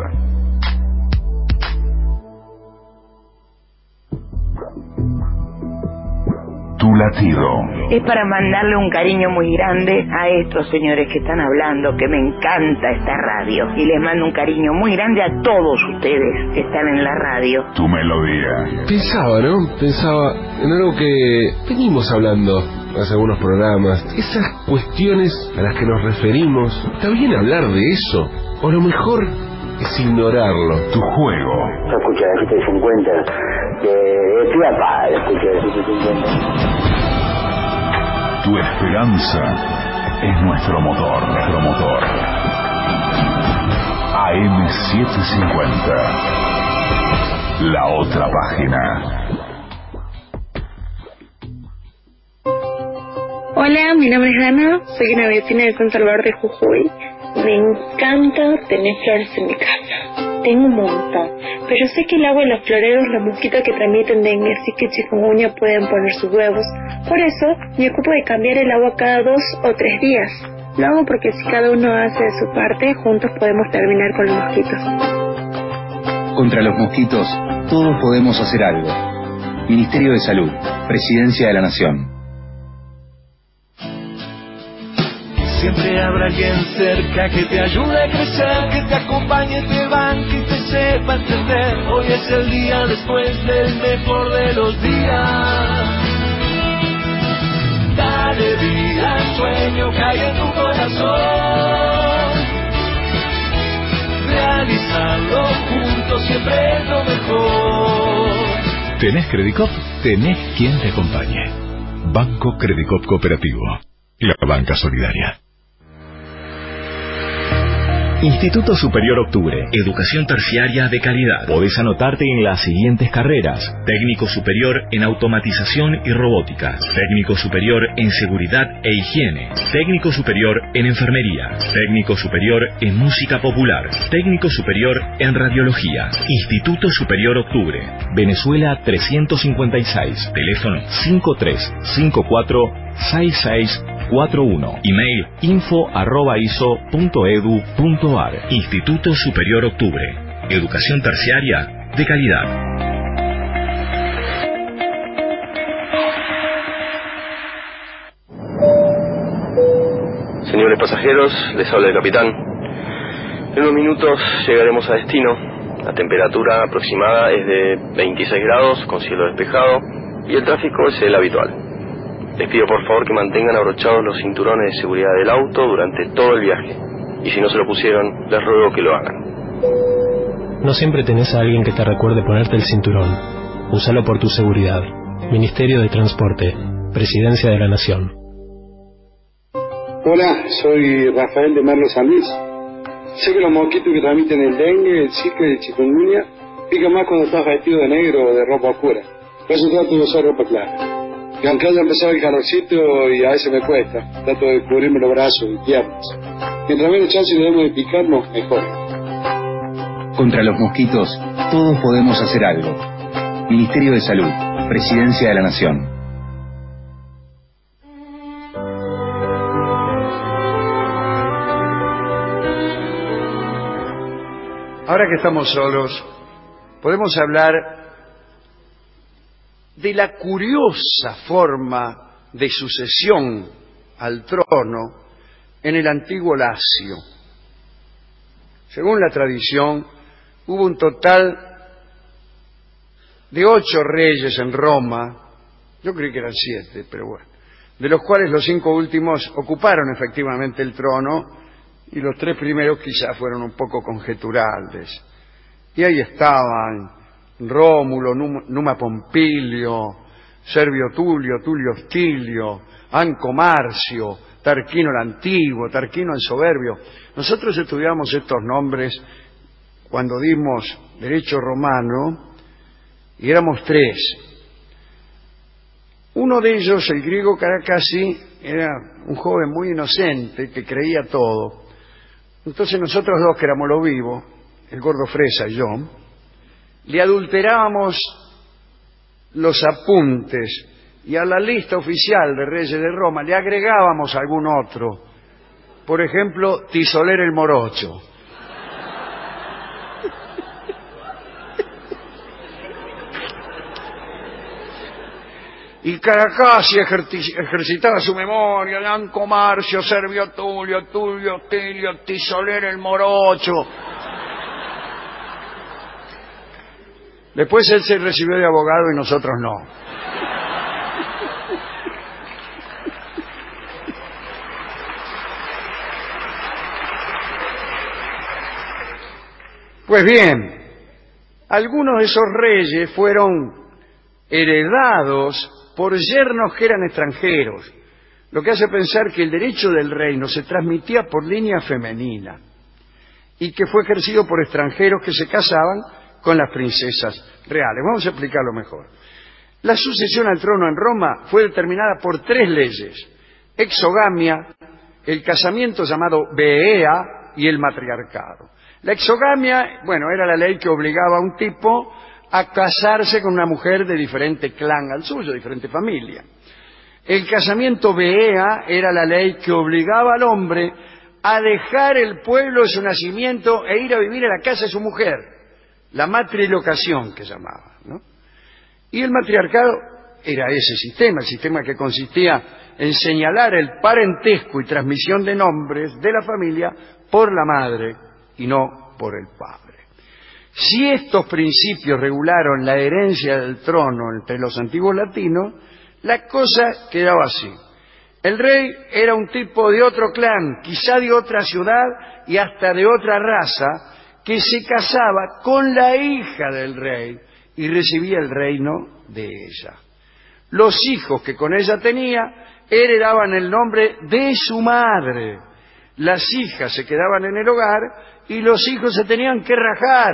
Tu latido. Es para mandarle un cariño muy grande a estos señores que están hablando, que me encanta esta radio. Y les mando un cariño muy grande a todos ustedes que están en la radio. Tu melodía. Pensaba, ¿no? Pensaba en algo que venimos hablando hace algunos programas. Esas cuestiones a las que nos referimos. ¿Está bien hablar de eso? O a lo mejor es ignorarlo. Tu juego. Yo escucho la setecientos cincuenta, que estoy apagado, escucho la setecientos cincuenta. Tu esperanza es nuestro motor, nuestro motor. A M setecientos cincuenta. La otra página. Hola, mi nombre es Ana, soy una vecina de San Salvador de Jujuy. Me encanta tener flores en mi casa. Tengo un montón. Pero sé que el agua de los floreros, los mosquitos que transmiten dengue, así que chikungunya pueden poner sus huevos. Por eso, me ocupo de cambiar el agua cada dos o tres días. Lo hago porque si cada uno hace de su parte, juntos podemos terminar con los mosquitos. Contra los mosquitos, todos podemos hacer algo. Ministerio de Salud, Presidencia de la Nación. Siempre habrá alguien cerca que te ayude a crecer, que te acompañe, te banque y te sepa entender. Hoy es el día después del mejor de los días. Dale vida al sueño que hay en tu corazón. Realizarlo juntos siempre es lo mejor. ¿Tenés Credicop? Tenés quien te acompañe. Banco Credicop Cooperativo. La banca solidaria. Instituto Superior Octubre, educación terciaria de calidad. Podés anotarte en las siguientes carreras: técnico superior en automatización y robótica, técnico superior en seguridad e higiene, técnico superior en enfermería, técnico superior en música popular, técnico superior en radiología. Instituto Superior Octubre, Venezuela trescientos cincuenta y seis, teléfono cinco tres cinco cuatro seis seis cuatro uno, email info arroba iso punto edu punto ar. Instituto Superior Octubre, educación terciaria de calidad. Señores pasajeros, les habla el capitán. En unos minutos llegaremos a destino. La temperatura aproximada es de veintiséis grados con cielo despejado y el tráfico es el habitual. Les pido por favor que mantengan abrochados los cinturones de seguridad del auto durante todo el viaje. Y si no se lo pusieron, les ruego que lo hagan. No siempre tenés a alguien que te recuerde ponerte el cinturón. Úsalo por tu seguridad. Ministerio de Transporte, Presidencia de la Nación. Hola, soy Rafael de Merlo San Luis. Sé que los mosquitos que transmiten el dengue, el zika y el chikungunya pican más cuando estás vestido de negro o de ropa oscura. Por eso trato de usar ropa clara. Y aunque haya empezado el calorcito y a veces me cuesta, trato de cubrirme los brazos y piernas. Mientras menos chance le demos de picarnos, mejor. Contra los mosquitos, todos podemos hacer algo. Ministerio de Salud, Presidencia de la Nación. Ahora que estamos solos, podemos hablar de la curiosa forma de sucesión al trono en el antiguo Lacio. Según la tradición, hubo un total de ocho reyes en Roma, yo creí que eran siete, pero bueno, de los cuales los cinco últimos ocuparon efectivamente el trono y los tres primeros quizás fueron un poco conjeturales. Y ahí estaban Rómulo, Numa Pompilio, Servio Tulio, Tulio Hostilio, Anco Marcio, Tarquino el Antiguo, Tarquino el Soberbio. Nosotros estudiamos estos nombres cuando dimos derecho romano y éramos tres. Uno de ellos, el griego Caracasi, era un joven muy inocente que creía todo. Entonces nosotros dos, que éramos los vivos, el gordo Fresa y yo, le adulterábamos los apuntes y a la lista oficial de reyes de Roma le agregábamos algún otro. Por ejemplo, Tisoler el Morocho. Y Caracasi ejercitaba su memoria, de Anco Marcio, Servio Tulio, Tulio Hostilio, Tisoler el Morocho. Después él se recibió de abogado y nosotros no. Pues bien, algunos de esos reyes fueron heredados por yernos que eran extranjeros, lo que hace pensar que el derecho del reino se transmitía por línea femenina y que fue ejercido por extranjeros que se casaban con las princesas reales. Vamos a explicarlo mejor. La sucesión al trono en Roma fue determinada por tres leyes: exogamia, el casamiento llamado beea y el matriarcado. La exogamia, bueno, era la ley que obligaba a un tipo a casarse con una mujer de diferente clan al suyo, diferente familia. El casamiento beea era la ley que obligaba al hombre a dejar el pueblo de su nacimiento e ir a vivir a la casa de su mujer, la matrilocación que llamaba, ¿no? Y el matriarcado era ese sistema, el sistema que consistía en señalar el parentesco y transmisión de nombres de la familia por la madre y no por el padre. Si estos principios regularon la herencia del trono entre los antiguos latinos, la cosa quedaba así. El rey era un tipo de otro clan, quizá de otra ciudad y hasta de otra raza, que se casaba con la hija del rey y recibía el reino de ella. Los hijos que con ella tenía heredaban el nombre de su madre. Las hijas se quedaban en el hogar y los hijos se tenían que rajar,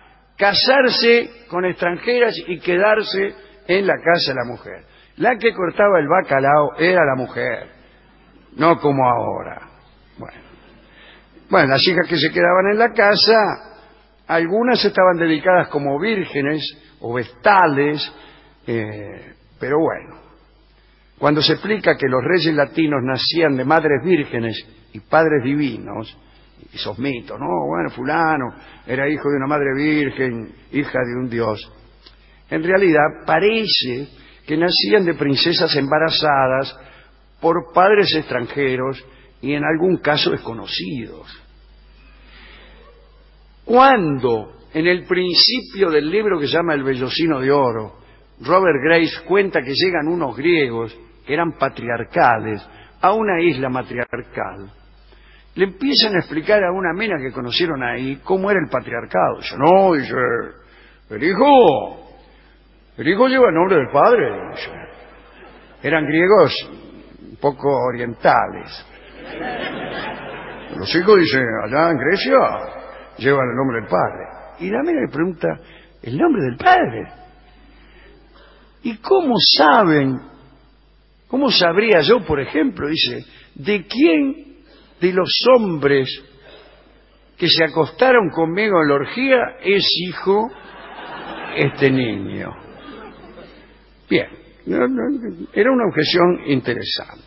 casarse con extranjeras y quedarse en la casa de la mujer. La que cortaba el bacalao era la mujer, no como ahora. Bueno, bueno, las hijas que se quedaban en la casa, algunas estaban dedicadas como vírgenes o vestales, eh, pero bueno, cuando se explica que los reyes latinos nacían de madres vírgenes y padres divinos, esos mitos, ¿no? Bueno, fulano era hijo de una madre virgen, hija de un dios. En realidad parece que nacían de princesas embarazadas por padres extranjeros y en algún caso desconocidos. Cuando en el principio del libro que se llama El Vellocino de Oro, Robert Grace cuenta que llegan unos griegos que eran patriarcales a una isla matriarcal, le empiezan a explicar a una mina que conocieron ahí cómo era el patriarcado. Dice, no, dice, el hijo, el hijo lleva el nombre del padre. Dice. Eran griegos un poco orientales. Los hijos, dice, allá en Grecia llevan el nombre del padre. Y la mina le pregunta, ¿el nombre del padre? ¿Y cómo saben ¿Cómo sabría yo, por ejemplo, dice, de quién de los hombres que se acostaron conmigo en la orgía es hijo este niño? Bien, no, no, era una objeción interesante.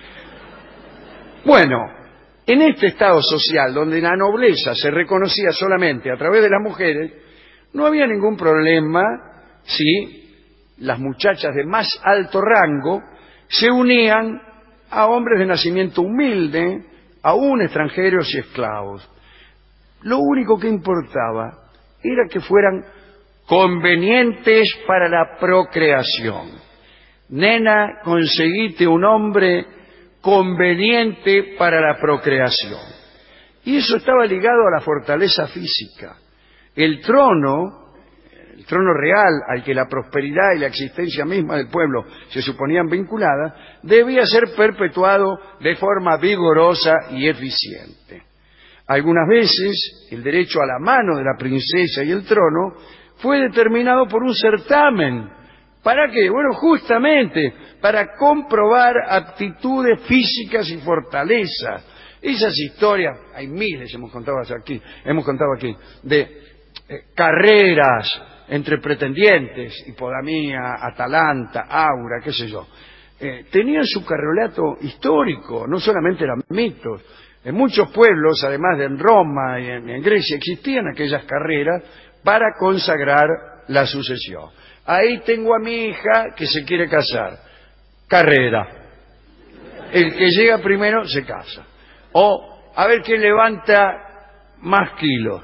Bueno, en este estado social donde la nobleza se reconocía solamente a través de las mujeres, no había ningún problema si las muchachas de más alto rango se unían a hombres de nacimiento humilde, aún extranjeros y esclavos. Lo único que importaba era que fueran convenientes para la procreación. Nena, conseguite un hombre conveniente para la procreación. Y eso estaba ligado a la fortaleza física. El trono, el trono real al que la prosperidad y la existencia misma del pueblo se suponían vinculadas, debía ser perpetuado de forma vigorosa y eficiente. Algunas veces el derecho a la mano de la princesa y el trono fue determinado por un certamen. ¿Para qué? Bueno, justamente para comprobar aptitudes físicas y fortalezas. Esas historias, hay miles, hemos contado aquí, hemos contado aquí, de eh, carreras entre pretendientes, Hipodamía, Atalanta, Aura, qué sé yo. Eh, tenían su correlato histórico, no solamente eran mitos. En muchos pueblos, además de en Roma y en, en Grecia, existían aquellas carreras para consagrar la sucesión. Ahí tengo a mi hija que se quiere casar. Carrera. El que llega primero se casa. O a ver quién levanta más kilos.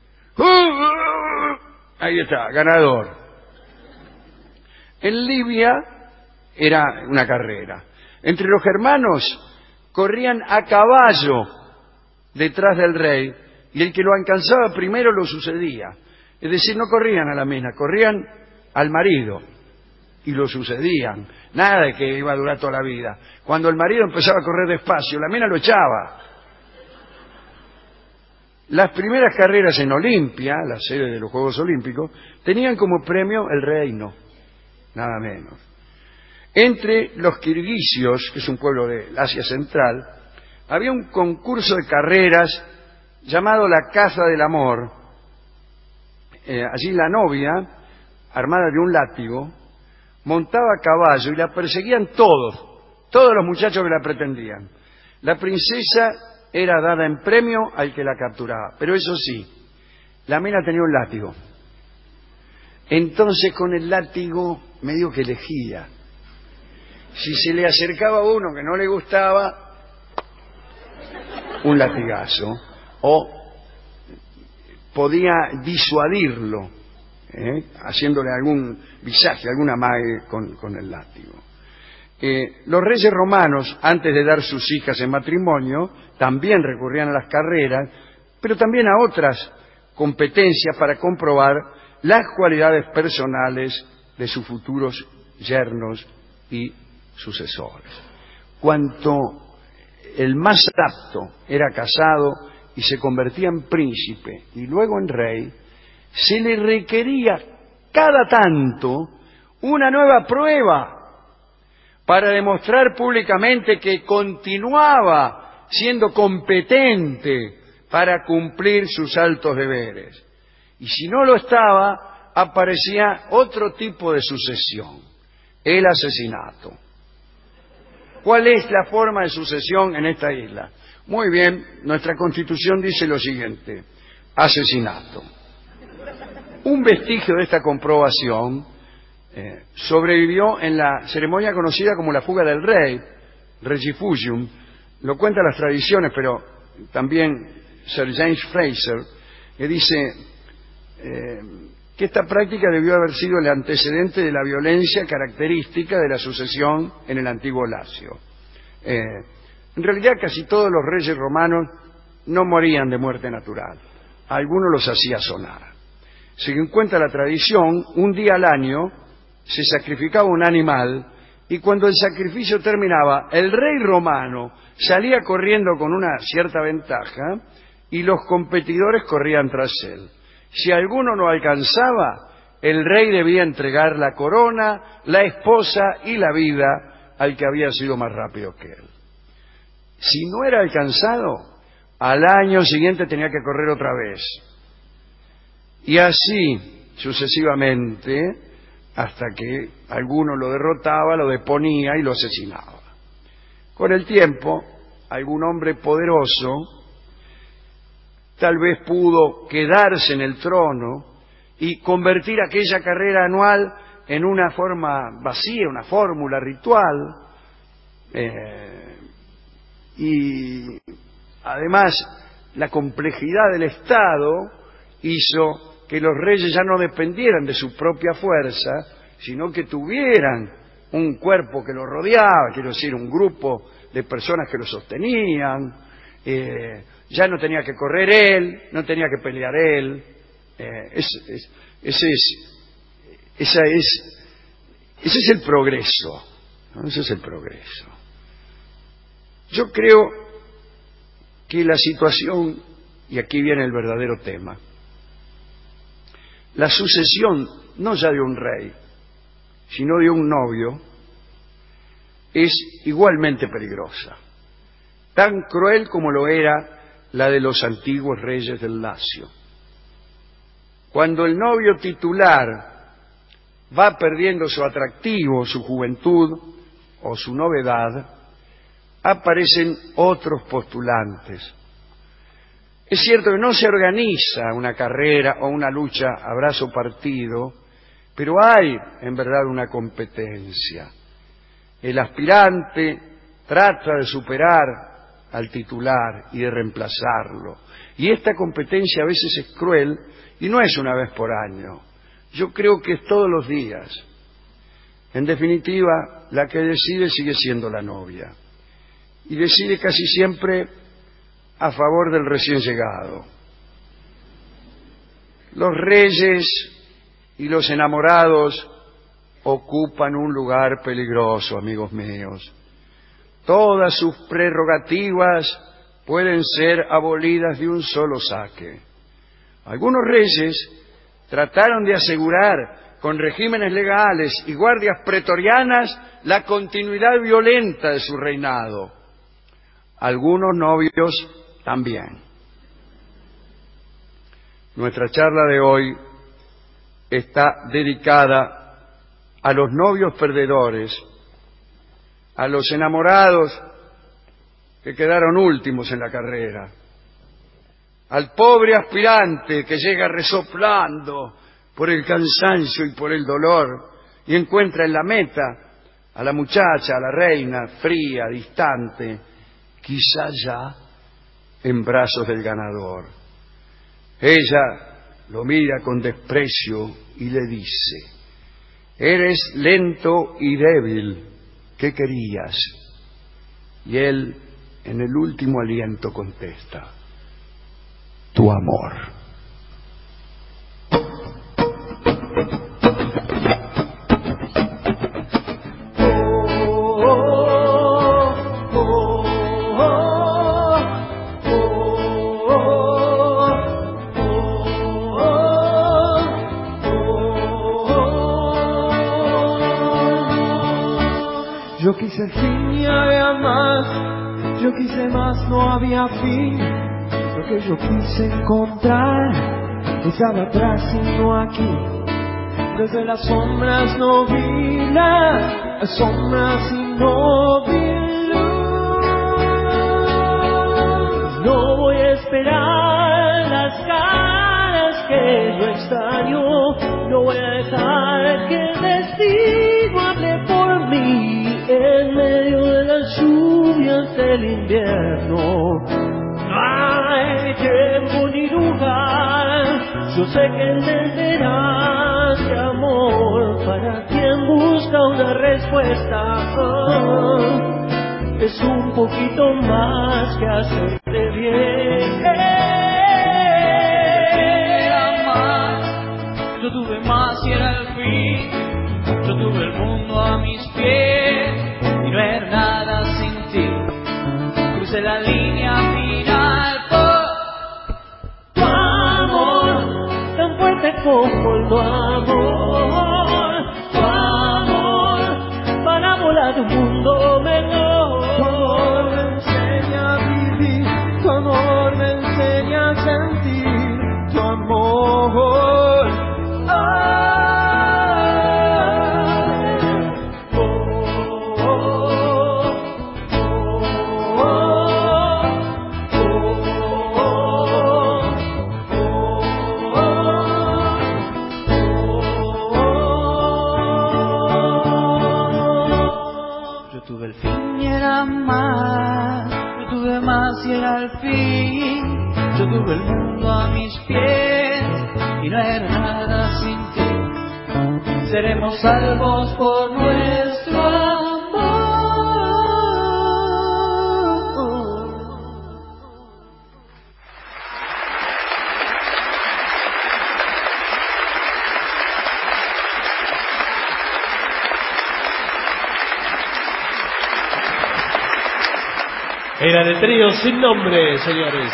Ahí está, ganador. En Libia era una carrera. Entre los germanos corrían a caballo detrás del rey y el que lo alcanzaba primero lo sucedía. Es decir, no corrían a la mina, corrían al marido y lo sucedían. Nada de que iba a durar toda la vida. Cuando el marido empezaba a correr despacio, la mina lo echaba. Las primeras carreras en Olimpia, la sede de los Juegos Olímpicos, tenían como premio el reino, nada menos. Entre los kirguisios, que es un pueblo de Asia Central, había un concurso de carreras llamado la Caza del Amor. Eh, allí la novia, armada de un látigo, montaba a caballo y la perseguían todos, todos los muchachos que la pretendían. La princesa era dada en premio al que la capturaba, pero eso sí, la mina tenía un látigo. Entonces con el látigo medio que elegía. Si se le acercaba a uno que no le gustaba, un latigazo, o podía disuadirlo, ¿eh? haciéndole algún visaje, algún amague con, con el látigo. Eh, los reyes romanos, antes de dar sus hijas en matrimonio, también recurrían a las carreras, pero también a otras competencias para comprobar las cualidades personales de sus futuros yernos y sucesores. Cuanto el más apto era casado y se convertía en príncipe y luego en rey, se le requería cada tanto una nueva prueba para demostrar públicamente que continuaba siendo competente para cumplir sus altos deberes. Y si no lo estaba, aparecía otro tipo de sucesión, el asesinato. ¿Cuál es la forma de sucesión en esta isla? Muy bien, nuestra Constitución dice lo siguiente: asesinato. Un vestigio de esta comprobación eh, sobrevivió en la ceremonia conocida como la fuga del rey, regifugium. Lo cuentan las tradiciones, pero también Sir James Fraser, que dice eh, que esta práctica debió haber sido el antecedente de la violencia característica de la sucesión en el antiguo Lacio. Eh, en realidad casi todos los reyes romanos no morían de muerte natural, algunos los hacía sonar. Según cuenta la tradición, un día al año se sacrificaba un animal y cuando el sacrificio terminaba, el rey romano salía corriendo con una cierta ventaja y los competidores corrían tras él. Si alguno no alcanzaba, el rey debía entregar la corona, la esposa y la vida al que había sido más rápido que él. Si no era alcanzado, al año siguiente tenía que correr otra vez. Y así sucesivamente, hasta que alguno lo derrotaba, lo deponía y lo asesinaba. Con el tiempo, algún hombre poderoso tal vez pudo quedarse en el trono y convertir aquella carrera anual en una forma vacía, una fórmula ritual, eh, y además la complejidad del Estado hizo que los reyes ya no dependieran de su propia fuerza, sino que tuvieran un cuerpo que lo rodeaba, quiero decir, un grupo de personas que lo sostenían. eh, ya no tenía que correr él, no tenía que pelear él. Eh, es, es, ese es esa es ese es el progreso, ¿no? Ese es el progreso. Yo creo que la situación, y aquí viene el verdadero tema, la sucesión no ya de un rey, sino de un novio, es igualmente peligrosa, tan cruel como lo era la de los antiguos reyes del Lacio. Cuando el novio titular va perdiendo su atractivo, su juventud o su novedad, aparecen otros postulantes. Es cierto que no se organiza una carrera o una lucha a brazo partido, pero hay en verdad una competencia. El aspirante trata de superar al titular y de reemplazarlo. Y esta competencia a veces es cruel y no es una vez por año. Yo creo que es todos los días. En definitiva, la que decide sigue siendo la novia. Y decide casi siempre a favor del recién llegado. Los reyes y los enamorados ocupan un lugar peligroso, amigos míos. Todas sus prerrogativas pueden ser abolidas de un solo saque. Algunos reyes trataron de asegurar con regímenes legales y guardias pretorianas la continuidad violenta de su reinado. Algunos novios también. Nuestra charla de hoy está dedicada a los novios perdedores, a los enamorados que quedaron últimos en la carrera, al pobre aspirante que llega resoplando por el cansancio y por el dolor y encuentra en la meta a la muchacha, a la reina, fría, distante, quizá ya en brazos del ganador. Ella lo mira con desprecio y le dice: eres lento y débil, ¿qué querías? Y él, en el último aliento, contesta: tu amor. Yo quise el fin y había más, yo quise más, no había fin. Lo que yo quise encontrar estaba atrás y no aquí. Desde las sombras no vi las sombras y no vi luz. No voy a esperar las caras que yo extraño, no voy a dejar que el destino hable por mí. En medio de las lluvias del invierno no hay tiempo ni lugar. Yo sé que entenderás que amor para quien busca una respuesta oh, es un poquito más que hacerte bien. Era más, yo tuve más y era el fin. Yo tuve el mundo a mis pies y no era nada sin ti. Crucé la línea final por tu amor, tan fuerte como el tu amor. Tu amor para volar un mundo más. Yo tuve más y era al fin. Yo tuve el mundo a mis pies y no era nada sin ti. Seremos salvos por nuestro amor. Era el trío Sin Nombre, señores.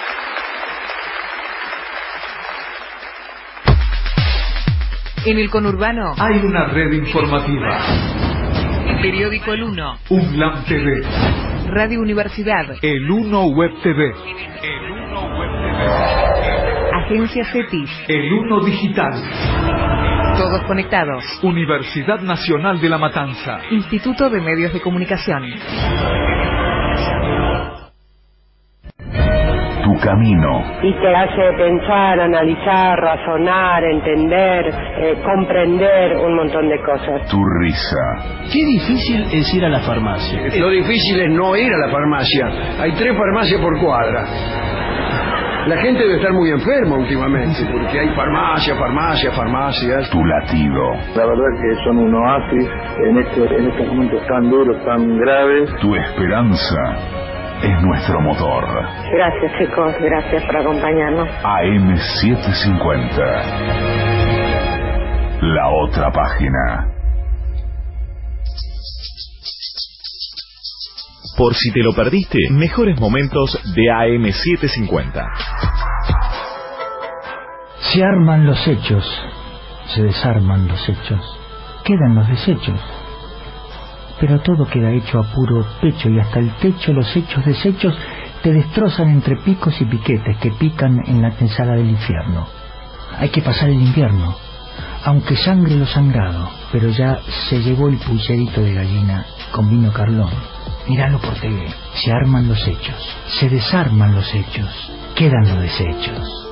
En el conurbano hay una red informativa. Periódico El Uno, UNLAM T V, Radio Universidad, El Uno Web T V, El Uno Web T V, Agencia CETIS, El Uno Digital. Todos conectados. Universidad Nacional de La Matanza. Instituto de Medios de Comunicación. Tu camino. Y te hace pensar, analizar, razonar, entender, eh, comprender un montón de cosas. Tu risa. Qué difícil es ir a la farmacia. Lo difícil es no ir a la farmacia. Hay tres farmacias por cuadra. La gente debe estar muy enferma últimamente, porque hay farmacia, farmacia, farmacias. Tu latido. La verdad que son un oasis en, este, en estos momentos tan duros, tan graves. Tu esperanza es nuestro motor. Gracias, chicos, gracias por acompañarnos. A M setecientos cincuenta. La otra página. Por si te lo perdiste, mejores momentos de A M setecientos cincuenta. Se arman los hechos, se desarman los hechos, quedan los desechos. Pero todo queda hecho a puro pecho y hasta el techo los hechos deshechos te destrozan entre picos y piquetes que pican en la tensada del infierno. Hay que pasar el invierno, aunque sangre lo sangrado, pero ya se llevó el pucherito de gallina con vino Carlón. Míralo por T V, se arman los hechos, se desarman los hechos, quedan los desechos.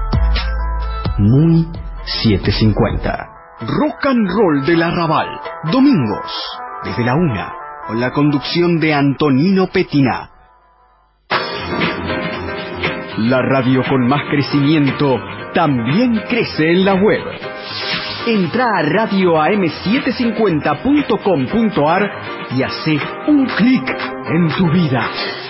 Muy setecientos cincuenta. Rock and Roll del Arrabal, domingos, desde la una, con la conducción de Antonino Petina. La radio con más crecimiento también crece en la web. Entra a radio a m setecientos cincuenta punto com punto a r y hace un clic en tu vida.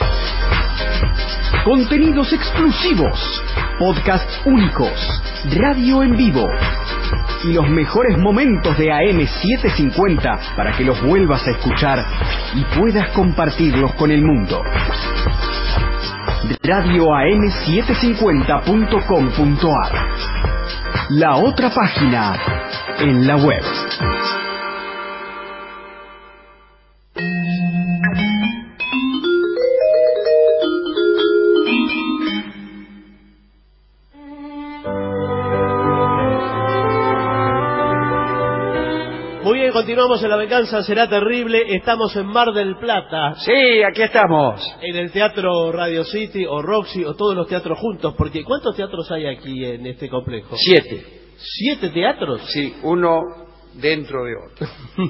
Contenidos exclusivos, podcasts únicos, radio en vivo y los mejores momentos de A M setecientos cincuenta para que los vuelvas a escuchar y puedas compartirlos con el mundo. radio a m setecientos cincuenta punto com punto a r. La otra página en la web. Muy bien, continuamos en La Venganza Será Terrible. Estamos en Mar del Plata. Sí, aquí estamos. En el Teatro Radio City o Roxy o todos los teatros juntos. Porque ¿cuántos teatros hay aquí en este complejo? Siete. ¿Siete teatros? Sí, uno dentro de otro.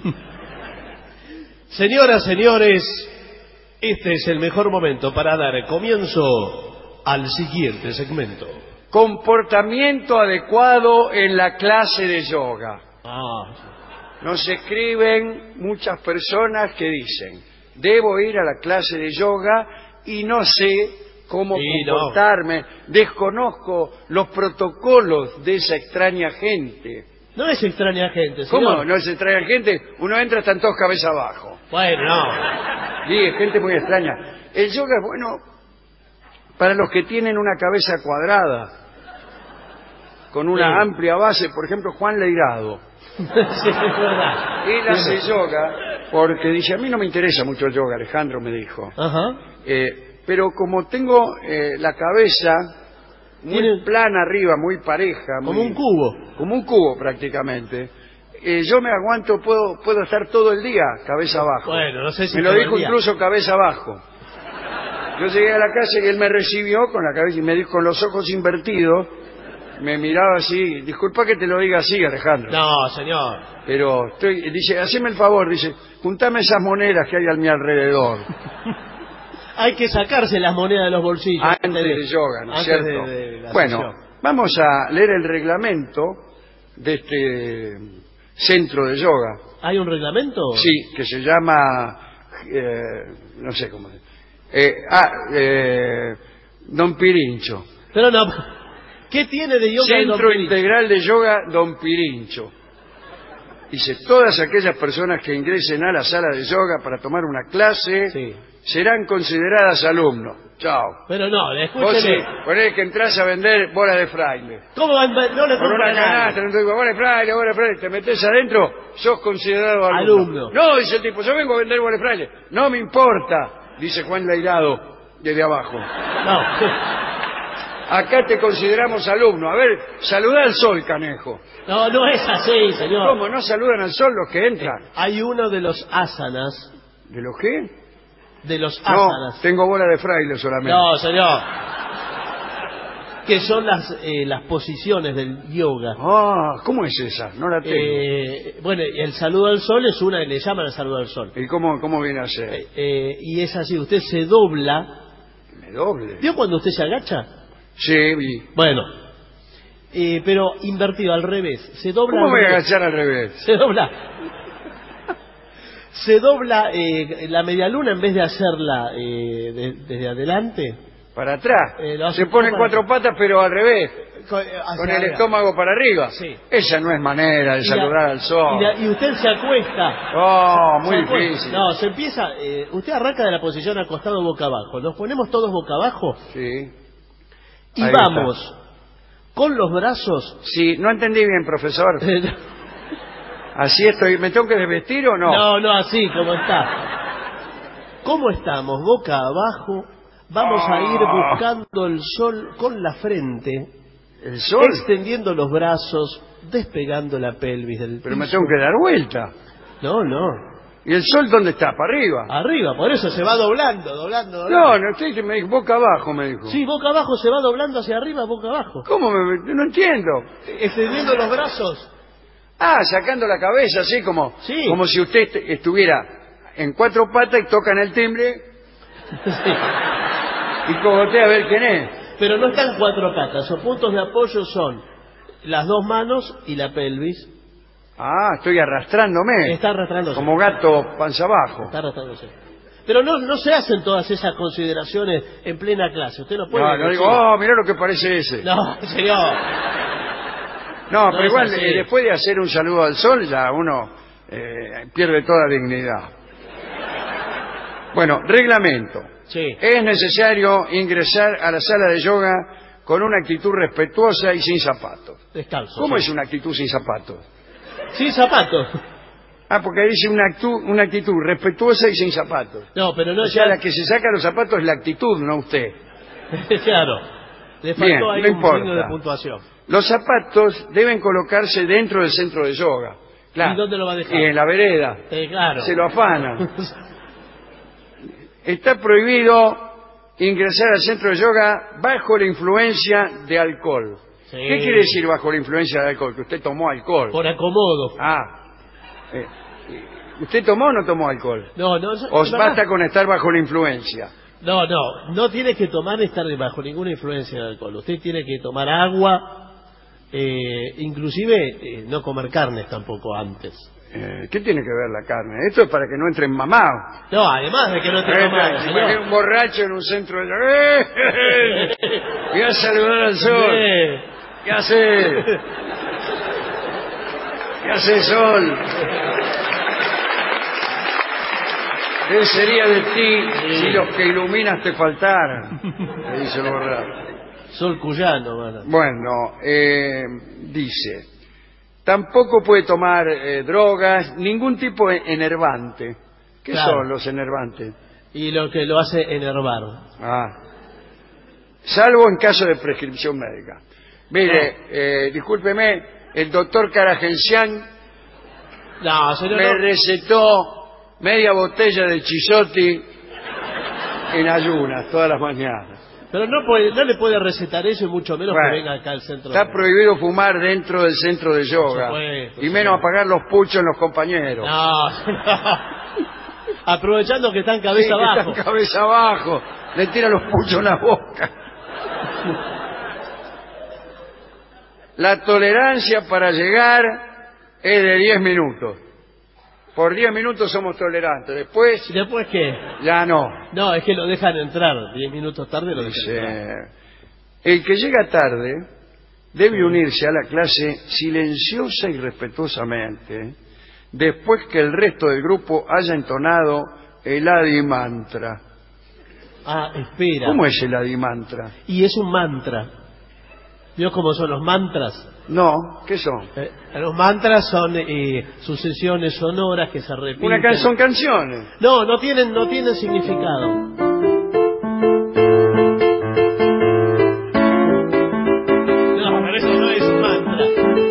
Señoras, señores, este es el mejor momento para dar comienzo al siguiente segmento. Comportamiento adecuado en la clase de yoga. Ah. Nos escriben muchas personas que dicen, debo ir a la clase de yoga y no sé cómo sí, comportarme, no. Desconozco los protocolos de esa extraña gente. No es extraña gente, señor. ¿Cómo no es extraña gente? Uno entra, están todos cabeza abajo. Bueno, no. Sí, es gente muy extraña. El yoga es bueno para los que tienen una cabeza cuadrada, con una sí. amplia base, por ejemplo, Juan Leirado. Sí, es verdad. Él hace yoga porque dice, a mí no me interesa mucho el yoga, Alejandro me dijo. Ajá. Eh, pero como tengo eh, la cabeza muy ¿Tiene? plana arriba, muy pareja. Como muy, un cubo. Como un cubo prácticamente. Eh, yo me aguanto, puedo puedo estar todo el día cabeza abajo. Bueno, no sé si me lo dijo incluso cabeza abajo. Yo llegué a la casa y él me recibió con la cabeza y me dijo con los ojos invertidos. me miraba así. Disculpa que te lo diga así, Alejandro. No, señor. Pero estoy, dice, haceme el favor, dice, juntame esas monedas que hay a mi alrededor. Hay que sacarse las monedas de los bolsillos. Antes de yoga, ¿no es antes cierto? de- de la Bueno, sesión. vamos a leer el reglamento de este centro de yoga. ¿Hay un reglamento? Sí, que se llama, eh, no sé cómo es. Eh, ah, eh, Don Pirincho. Pero no, ¿qué tiene de yoga el Don Centro Pirincho? Integral de Yoga Don Pirincho. Dice, todas aquellas personas que ingresen a la sala de yoga para tomar una clase serán consideradas alumnos. Chao. Pero no, Vos sí, escúcheme. ponés que entras a vender bolas de fraile. ¿Cómo van- no le Con compran una nada? canasta, no te digo, bola de fraile, bola de fraile, te metes adentro, sos considerado alumno. Alumno. No, dice el tipo, yo vengo a vender bola de fraile. No me importa, dice Juan Leirado, desde abajo. No. Acá te consideramos alumno. A ver, saludá al sol, canejo. No, no es así, señor. ¿Cómo no saludan al sol los que entran? Hay uno de los asanas. ¿De los qué? De los No, asanas. tengo bola de fraile solamente. No, señor. Que son las eh, las posiciones del yoga. Ah, ¿cómo es esa? No la tengo. Eh, bueno, el saludo al sol es una que le llaman el saludo al sol. ¿Y cómo, cómo viene a ser? Eh, eh, y es así, usted se dobla. Me doble. ¿Vio cuando usted se agacha? Sí, vi. Bueno, eh, pero invertido, al revés. Se dobla. ¿Cómo al voy a revés. agachar al revés? Se dobla. Se dobla eh, la medialuna en vez de hacerla eh, de- desde adelante. Para atrás. Eh, lo hace Se un poco ponen para cuatro atrás. patas, pero al revés. Con, eh, hacia Con el arriba. estómago para arriba. Sí. Esa no es manera de Y la- saludar al sol. Y, la- y usted se acuesta. Oh, Se muy acuesta. difícil. No, se empieza. eh, usted arranca de la posición acostado boca abajo. Nos ponemos todos boca abajo Sí. y Ahí vamos con los brazos. Sí, no entendí bien, profesor. Así estoy. ¿Me tengo que desvestir o no? No, no, así como está. ¿Cómo estamos? Boca abajo. Vamos a ir Ah. buscando el sol con la frente. ¿El sol? Extendiendo los brazos, despegando la pelvis del Pero me piso. tengo que dar vuelta. No, no. ¿Y el sol dónde está? ¿Para arriba? Arriba, por eso se va doblando, doblando, doblando. No, no, usted me dijo boca abajo, me dijo. Sí, boca abajo se va doblando hacia arriba, boca abajo. ¿Cómo? Me, no entiendo. Extendiendo los brazos. Ah, sacando la cabeza, así como, Sí. como si usted est- estuviera en cuatro patas y tocan el timbre y cogotea a ver quién es. Pero no están cuatro patas, los puntos de apoyo son las dos manos y la pelvis. Ah, estoy arrastrándome. Está arrastrándose. Como gato panza abajo. Está arrastrándose. Pero no, no se hacen todas esas consideraciones en plena clase. Usted no puede No, no decir- digo, oh, mirá lo que parece ese. No, señor. No, no pero es igual, así. eh, después de hacer un saludo al sol, ya uno eh, pierde toda dignidad. Bueno, reglamento. Sí. Es necesario ingresar a la sala de yoga con una actitud respetuosa y sin zapatos. Descalzo. ¿Cómo sí. es una actitud sin zapatos? Sin zapatos. Ah, porque dice una, actu- una actitud respetuosa y sin zapatos. No, pero no O sea, ya- la que se saca los zapatos es la actitud, no usted. Claro. Le faltó Bien, ahí no un importa. signo de puntuación. Los zapatos deben colocarse dentro del centro de yoga. Claro. ¿Y dónde lo va a dejar? Y en la vereda. Eh, claro. Se lo afanan. Está prohibido ingresar al centro de yoga bajo la influencia de alcohol. Sí. ¿Qué quiere decir bajo la influencia de alcohol? Que usted tomó alcohol. Por acomodo. Ah. Eh, ¿Usted tomó o no tomó alcohol? No, no. eso- ¿O es verdad. basta con estar bajo la influencia? No, no. No tiene que tomar ni estar bajo ninguna influencia de alcohol. Usted tiene que tomar agua, eh, inclusive eh, no comer carnes tampoco antes. Eh, ¿Qué tiene que ver la carne? Esto es para que no entren mamados. No, además de que no te Eh, tomado, te imaginas un borracho en un centro de yoga. ¡Eh, eh, eh! Voy a saludar al sol. Sí. ¿Qué hace? ¿Qué hace, sol? ¿Qué sería de ti si los que iluminas te faltaran? Le dice el borracho. Sol cuyano, mano. Bueno, eh, dice, tampoco puede tomar eh, drogas, ningún tipo de enervante. ¿Qué Claro. son los enervantes? Y lo que lo hace enervar. Ah. Salvo en caso de prescripción médica. Mire, eh, discúlpeme, el doctor Caragencián No, señor. me no. recetó media botella de chisotti en ayunas todas las mañanas. Pero no puede, no le puede recetar eso y mucho menos Bueno, que venga acá al centro. Está de... prohibido fumar dentro del centro de yoga. Por supuesto, y sí. menos apagar los puchos en los compañeros. No, no. Aprovechando que están cabeza Sí, que abajo. están cabeza abajo. Le tira los puchos en la boca. La tolerancia para llegar es de diez minutos. Por diez minutos somos tolerantes. Después... ¿Y después qué? Ya no. No, es que lo dejan entrar. Diez minutos tarde lo dejan Dice, entrar. el que llega tarde debe unirse a la clase silenciosa y respetuosamente después que el resto del grupo haya entonado el Adimantra. Ah, espera. ¿Cómo es el Adimantra? Y es un mantra. ¿Vio cómo son los mantras? No, ¿qué son? Eh, los mantras son eh, sucesiones sonoras que se repiten. Una can son canciones. No, no tienen, no tienen significado. No, pero eso no es un mantra.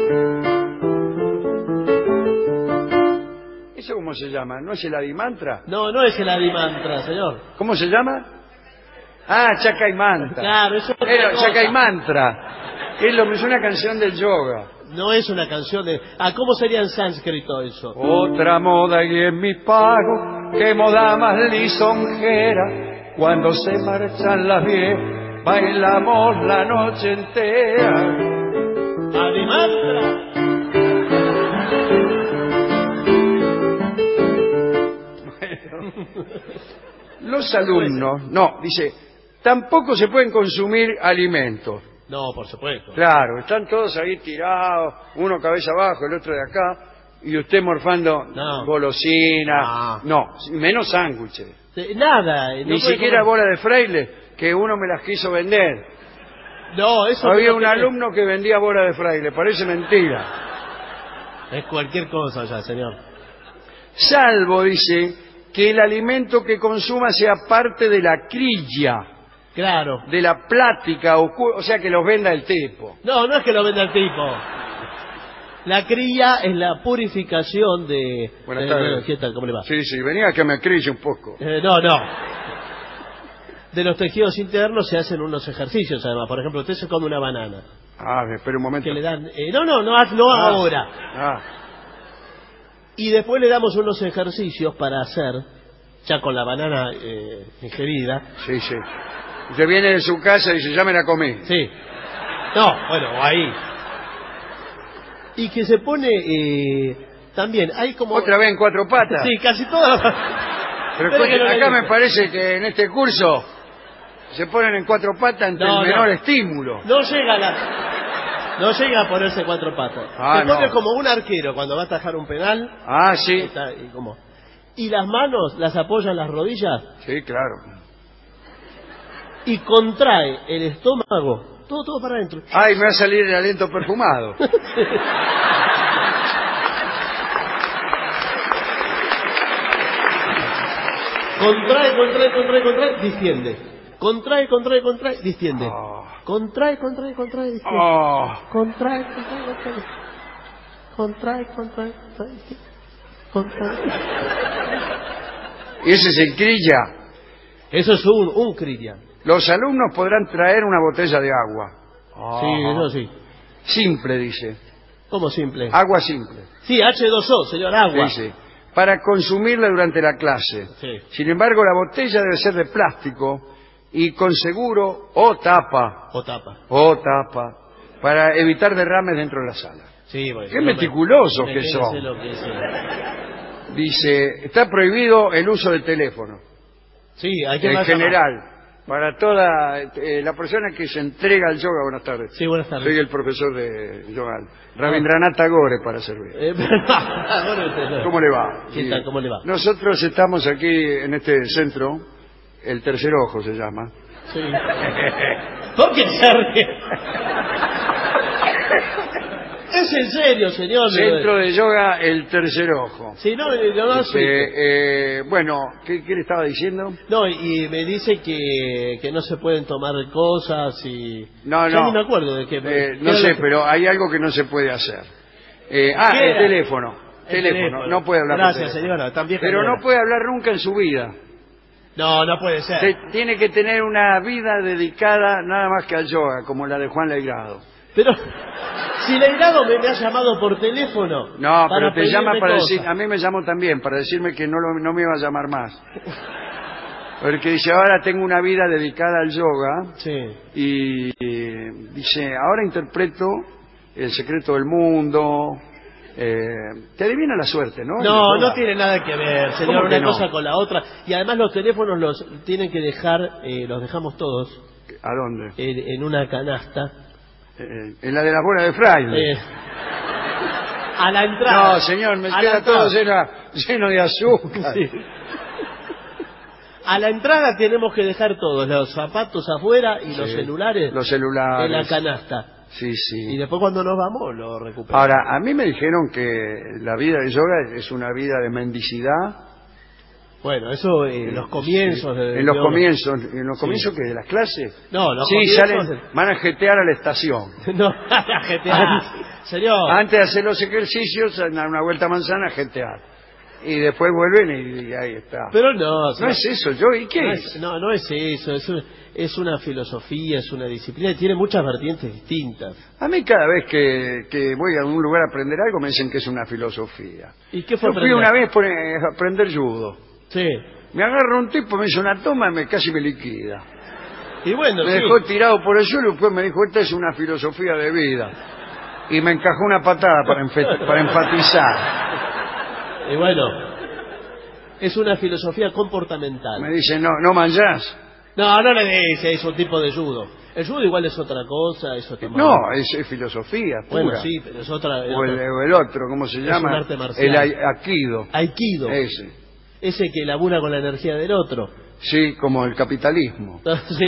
¿Eso cómo se llama? ¿No es el Adimantra? No, no es el Adimantra, señor. ¿Cómo se llama? Ah, Chakaimantra. Claro, eso es otra Era cosa. Chakaimantra. Es lo es una canción del yoga. No es una canción de... Ah, ¿cómo sería en sánscrito eso? Otra moda y en mi pago, que moda más lisonjera, cuando se marchan las diez, bailamos la noche entera. ¡Adimantra! Los alumnos, no, dice, tampoco se pueden consumir alimentos. No, por supuesto. Claro, están todos ahí tirados, uno cabeza abajo, el otro de acá, y usted morfando No. golosina, no, menos sándwiches. Eh, Nada. eh, no Ni puede siquiera comer- bola de fraile, que uno me las quiso vender. No, eso Había no un tiene- alumno que vendía bola de fraile, parece mentira. Es cualquier cosa ya, señor. Salvo, dice, que el alimento que consuma sea parte de la crilla, Claro. de la plática, o, cu- o sea, que los venda el tipo. No, no es que lo venda el tipo. La cría es la purificación de... Buenas de- tardes. de- ¿Qué tal? ¿Cómo le va? Sí, sí, venía que me crille un poco. Eh, no, no. De los tejidos internos se hacen unos ejercicios, además. Por ejemplo, usted se come una banana. Ah, espera un momento. Que le dan... eh, no, no, no, ha- no Ah, ahora. Ah, Y después le damos unos ejercicios para hacer, ya con la banana eh, ingerida. sí, sí. Usted viene de su casa y dice, ya me la comí. Sí. No, bueno, ahí. Y que se pone eh, también, hay como... ¿Otra vez en cuatro patas? Sí, casi todas. Pero Espera que escuche, no le acá digo. me parece que en este curso se ponen en cuatro patas ante No, el menor no. estímulo. No llega a la... No llega a ponerse cuatro patas. Ah, se pone no. como un arquero cuando va a atajar un penal. Ah, sí. Está, y, como... y las manos las apoya en las rodillas Sí, claro. y contrae el estómago. Todo, todo para adentro. Ay, me va a salir el aliento perfumado. Contrae, contrae, contrae, contrae, distiende. Contrae, contrae, contrae, distiende. Ah. Contrae, contrae, contrae, distiende. Oh, Contrae, contrae, contrae. Contrae, contrae, contrae, distiende. Contrae. y ese es el crilla. Eso es un, un crilla. Los alumnos podrán traer una botella de agua. Sí, eso sí. Simple, dice. ¿Cómo simple? Agua simple. Sí, hache dos o, señor, agua. Dice, para consumirla durante la clase. Sí. Sin embargo, la botella debe ser de plástico y con seguro o tapa. O tapa. O tapa. Para evitar derrames dentro de la sala. Sí, bueno, Qué no me- meticulosos que imagínese son. lo que es, eh. Dice, está prohibido el uso del teléfono. Sí, hay que En llamar. general. Para toda eh, la persona que se entrega al yoga. Buenas tardes. Sí, buenas tardes. Soy el profesor de yoga. Rabindranath Tagore para servir. Eh, bueno, usted no. ¿Cómo le va? ¿Qué Sí. tal? ¿Cómo le va? Nosotros estamos aquí en este centro, el Tercer Ojo se llama. Sí. ¿Por qué se ríe? Es en serio, señor. Centro de yoga, el Tercer Ojo. Sí, no, eh, no, no, Este, eh, bueno, ¿qué, ¿qué le estaba diciendo? no, y me dice que, que no se pueden tomar cosas y... No, Yo no. ni me acuerdo de qué... Eh, qué no era sé, lo que- pero hay algo que no se puede hacer. Eh, ah, ¿Qué el era? teléfono. El teléfono. teléfono. No puede hablar por Gracias, teléfono. señora, tan vieja Pero no no era. puede hablar nunca en su vida. No, no puede ser. Te- tiene que tener una vida dedicada nada más que al yoga, como la de Juan Leirado. Pero si Leirado me, me ha llamado por teléfono. No, para pero te llama pedirme para cosas. decir, a mí me llamó también, para decirme que no, lo- no me iba a llamar más. Porque dice, ahora tengo una vida dedicada al yoga. Sí. Y eh, dice, ahora interpreto El secreto del mundo. Eh, te adivina la suerte, ¿no? No, no tiene nada que ver, señor, ¿Cómo que una no? cosa con la otra. Y además los teléfonos los tienen que dejar, eh, los dejamos todos. ¿A dónde? En, en una canasta. Eh, en la de las bolas de fraile. Eh, a la entrada. No, señor, me A la queda todo entrada. lleno, lleno de azúcar. Sí. A la entrada tenemos que dejar todos, los zapatos afuera y Sí, los celulares, los celulares. en la canasta. Sí, sí. Y después cuando nos vamos lo recuperamos. Ahora, a mí me dijeron que la vida de yoga es una vida de mendicidad. Bueno, eso en eh, los comienzos. De, en los de comienzos, en los Sí. comienzos que de las clases. No, los sí, comienzos salen, de- van a jetear a la estación. No, a jetear. Señor. Antes de hacer los ejercicios, dan una vuelta a manzana a jetear. Y después vuelven y, y ahí está. Pero no. No es eso, yo, ¿y qué no es? es? No, no es eso. Es, un- es una filosofía, es una disciplina. Tiene muchas vertientes distintas. A mí cada vez que, que voy a un lugar a aprender algo me dicen que es una filosofía. ¿Y qué fue Yo fui aprender? una vez por, eh, a aprender judo. Sí. Me agarra un tipo, me hizo una toma y me casi me liquida. Y bueno, Me sí. dejó tirado por el suelo y después me dijo, esta es una filosofía de vida. Y me encajó una patada para, enfe- para enfatizar. Y bueno, es una filosofía comportamental. Me dice, no, no manchás. No, no le dice, es un tipo de judo. El judo igual es otra cosa, es otra No, es, es filosofía pura. Bueno, sí, pero es otra... es O el, otra- o el otro, ¿cómo se Es llama? un arte marcial. El ai- aikido. Aikido. Ese. Ese que labura con la energía del otro. Sí, como el capitalismo. Sí.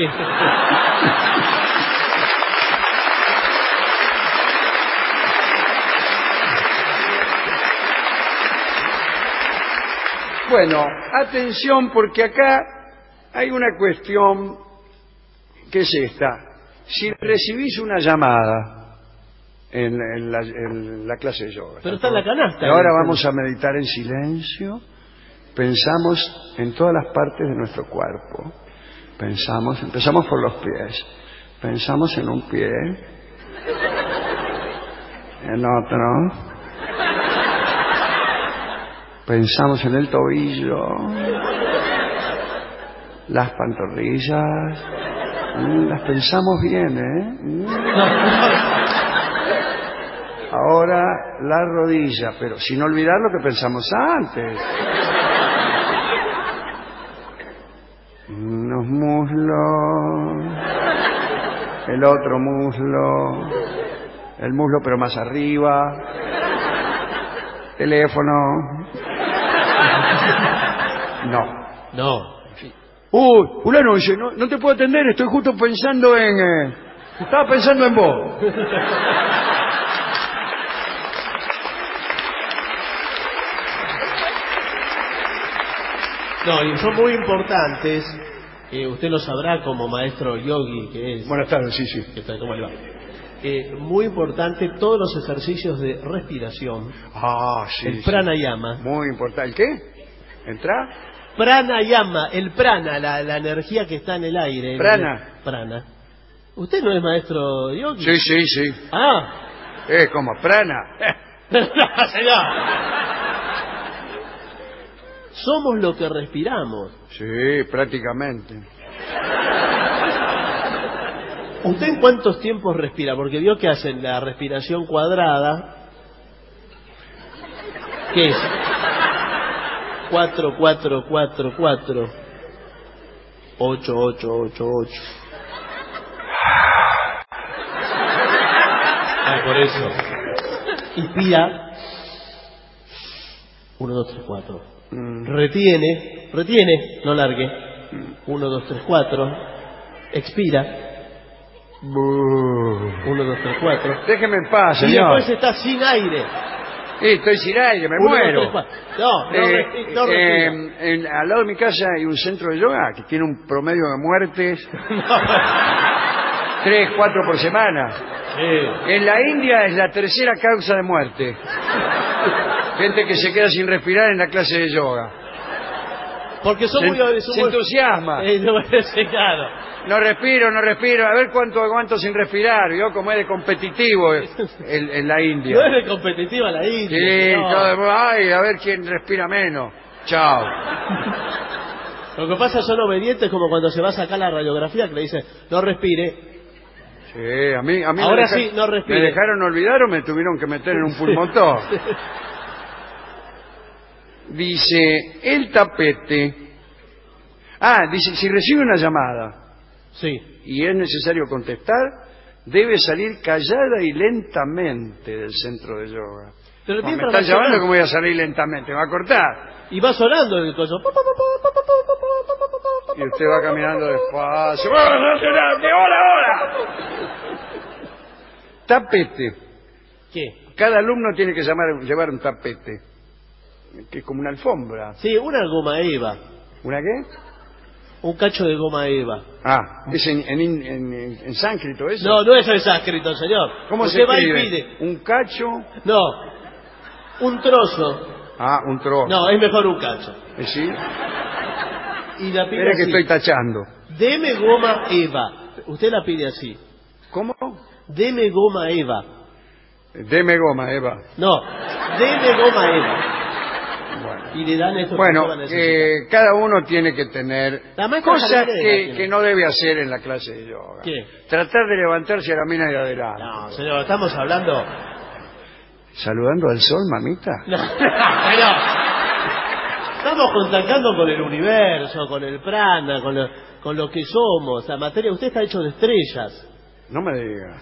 Bueno, atención porque acá hay una cuestión que es esta. Si recibís una llamada en, en la, en la clase de yoga. Pero está en la canasta. Y ahora ¿no? vamos a meditar en silencio. Pensamos en todas las partes de nuestro cuerpo. Pensamos, empezamos por los pies. Pensamos en un pie. En otro. Pensamos en el tobillo, las pantorrillas, mm, las pensamos bien, ¿eh? Mm. Ahora la rodilla, pero sin olvidar lo que pensamos antes. Los muslos, el otro muslo, el muslo pero más arriba, teléfono. No. No. Uy, fulano dice, no, no te puedo atender, estoy justo pensando en... eh, estaba pensando en vos. No, y son muy importantes. Eh, usted lo sabrá como maestro yogi que es. Buenas tardes, sí, sí. ¿Qué tal? ¿Cómo le va? Eh, muy importante todos los ejercicios de respiración. Ah, sí. El sí. pranayama. Muy importante. ¿El qué? ¿Entra? Pranayama, el prana, la, la energía que está en el aire. Prana. El- prana. ¿Usted no es maestro yogi? Sí, sí, sí. Ah. Eh, como prana. No, señor. Somos lo que respiramos. Sí, prácticamente. ¿Usted en cuántos tiempos respira? Porque vio que hacen la respiración cuadrada. ¿Qué es? Cuatro, cuatro, cuatro, cuatro. Ocho, ocho, ocho, ocho. Ah, por eso. Inspira. Uno, dos, tres, cuatro. Retiene, retiene, no largue. Uno, dos, tres, cuatro. Expira. Uno, dos, tres, cuatro. Déjeme en paz, Y señor. después está sin aire. Sí, estoy sin aire, me Uno, dos, muero. tres, cuatro. No, no, Eh, respi- no eh, respira. en- al lado de mi casa hay un centro de yoga que tiene un promedio de muertes. Tres, cuatro por semana. En la India es la tercera causa de muerte. Gente que se queda sin respirar en la clase de yoga. Porque son se, muy... Son se muy... entusiasma. Eh, no, sí, claro. No respiro, no respiro. A ver cuánto aguanto sin respirar. Yo como es de competitivo en, en la India. No es de competitiva la India. Sí, no. todo, ay, a ver quién respira menos. Chao. Lo que pasa son obedientes como cuando se va a sacar la radiografía que le dice no respire. Sí, a mí, a mí Ahora me dejaron, sí, no respire. ¿Me dejaron olvidar o me tuvieron que meter en un pulmotor? Sí. Dice, el tapete... Ah, dice, si recibe una llamada sí. y es necesario contestar, debe salir callada y lentamente del centro de yoga. Pero no, me están llamando que voy a salir lentamente, me va a cortar. Y va sonando el coso. Y usted va caminando despacio. ¡Hola, hola! Tapete. ¿Qué? Cada alumno tiene que llamar, llevar un tapete, que es como una alfombra. Sí, una goma eva. ¿Una qué? Un cacho de goma eva. Ah, ¿es en, en, en, en, en sánscrito eso? No, no es en sánscrito, señor. ¿Cómo Usted se va escribe? y pide. ¿Un cacho? No, un trozo. Ah, un trozo. No, es mejor un cacho. ¿Eh, sí? Y la pide Espera así. que estoy tachando. Deme goma eva. Usted la pide así. ¿Cómo? Deme goma eva. Deme goma, Eva. No, deme goma eva. Bueno, y le dan esto bueno que eh, cada uno tiene que tener cosas que, que no debe hacer en la clase de yoga. ¿Qué? Tratar de levantarse a la mina de adelante. No, señor, estamos hablando... ¿Saludando al sol, mamita? No, no. Estamos contactando con el universo, con el prana, con lo, con lo que somos. La materia, usted está hecho de estrellas. No me diga.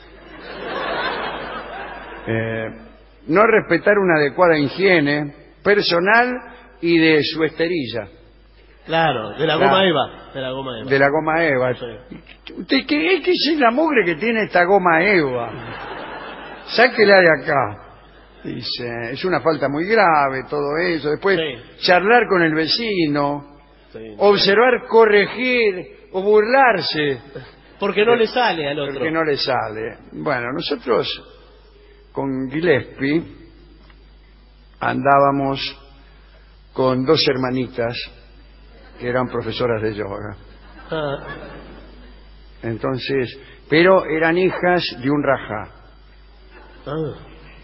Eh, no respetar una adecuada higiene personal y de su esterilla. Claro, de la Claro. goma eva. De la goma eva. De la goma eva. Sí. ¿Usted qué, qué es la mugre que tiene esta goma eva? Sáquela de acá. Dice, es una falta muy grave todo eso. Después, Sí. charlar con el vecino, Sí. observar, corregir o burlarse. Porque no le sale al otro. Porque no le sale. Bueno, nosotros con Gillespie andábamos con dos hermanitas que eran profesoras de yoga. Ah. Entonces, pero eran hijas de un rajá. Ah.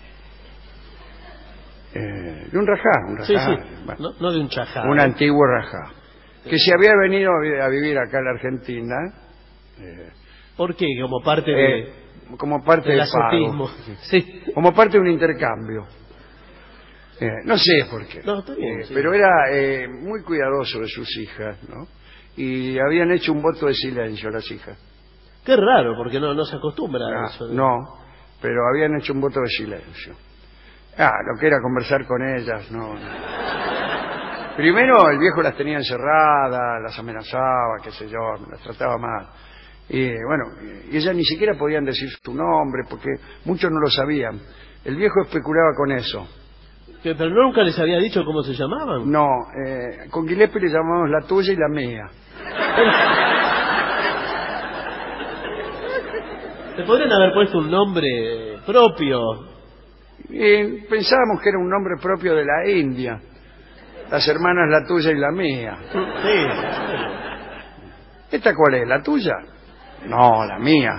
Eh, de un rajá, un rajá. Sí, sí. Bueno, No, no de un chajá. un antiguo rajá. Que se había venido a vi- a vivir acá en la Argentina. eh, ¿Por qué? Como parte de... eh, como parte del del pago. ascetismo. Sí. Como parte de un intercambio. Eh, no sé por qué. No, está bien, Eh, sí. Pero era eh, muy cuidadoso de sus hijas, ¿no? Y habían hecho un voto de silencio las hijas. Qué raro, porque no, no se acostumbra a Ah, eso. no, pero habían hecho un voto de silencio. Ah, lo que era conversar con ellas, no. no. Primero el viejo las tenía encerradas, las amenazaba, qué sé yo, las trataba mal. Y bueno, y ellas ni siquiera podían decir su nombre porque muchos no lo sabían. El viejo especulaba con eso. ¿Que, ¿Pero nunca les había dicho cómo se llamaban? No, eh, con Gillespie le llamamos la tuya y la mía. ¿Le podrían haber puesto un nombre propio? Y pensábamos que era un nombre propio de la India. Las hermanas la tuya y la mía. Sí. ¿Esta cuál es? ¿La tuya? No, la mía.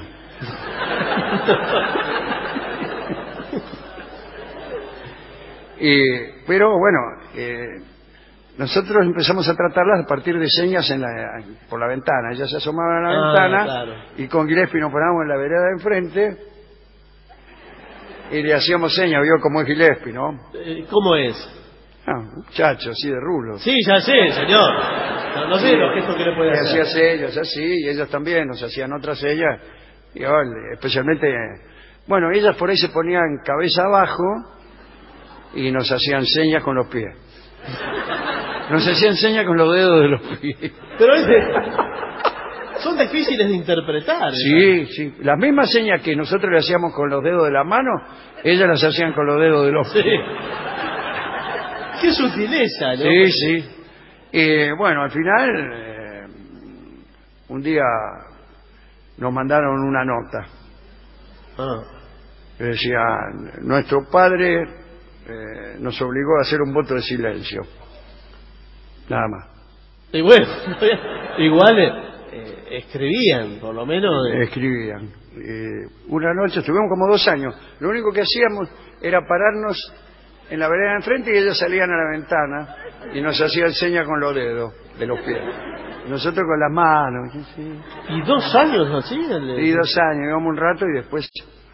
Y, pero bueno, eh, nosotros empezamos a tratarlas a partir de señas en la, por la ventana. Ellas se asomaban a la Ah, ventana claro. y con Gillespie nos parábamos en la vereda de enfrente y le hacíamos señas. Vio cómo es Gillespie, ¿no? Eh, ¿Cómo es? Ah, muchacho, así de rulo. Sí, ya sé, señor. No, no sé los gestos que le puede Y hacía hacer. sellas así, y ellos también nos hacían otras sellas. Y vale, especialmente, bueno, ellas por ahí se ponían cabeza abajo y nos hacían señas con los pies. Nos hacían señas con los dedos de los pies. Pero es de- son difíciles de interpretar. Sí, sí. Las mismas señas que nosotros le hacíamos con los dedos de la mano, ellas las hacían con los dedos de los pies. Sí. Qué sutileza, ¿no? Sí, sí. Eh, bueno, al final, eh, un día nos mandaron una nota. Ah. Que decía, nuestro padre eh, nos obligó a hacer un voto de silencio. Nada más. Y bueno, igual eh, escribían, por lo menos. Eh. Escribían. Eh, una noche, estuvimos como dos años. Lo único que hacíamos era pararnos en la vereda de enfrente y ellos salían a la ventana y nos hacían señas con los dedos de los pies. Nosotros con las manos. ¿Sí? ¿Y dos años así? El... Y dos años, íbamos un rato y después...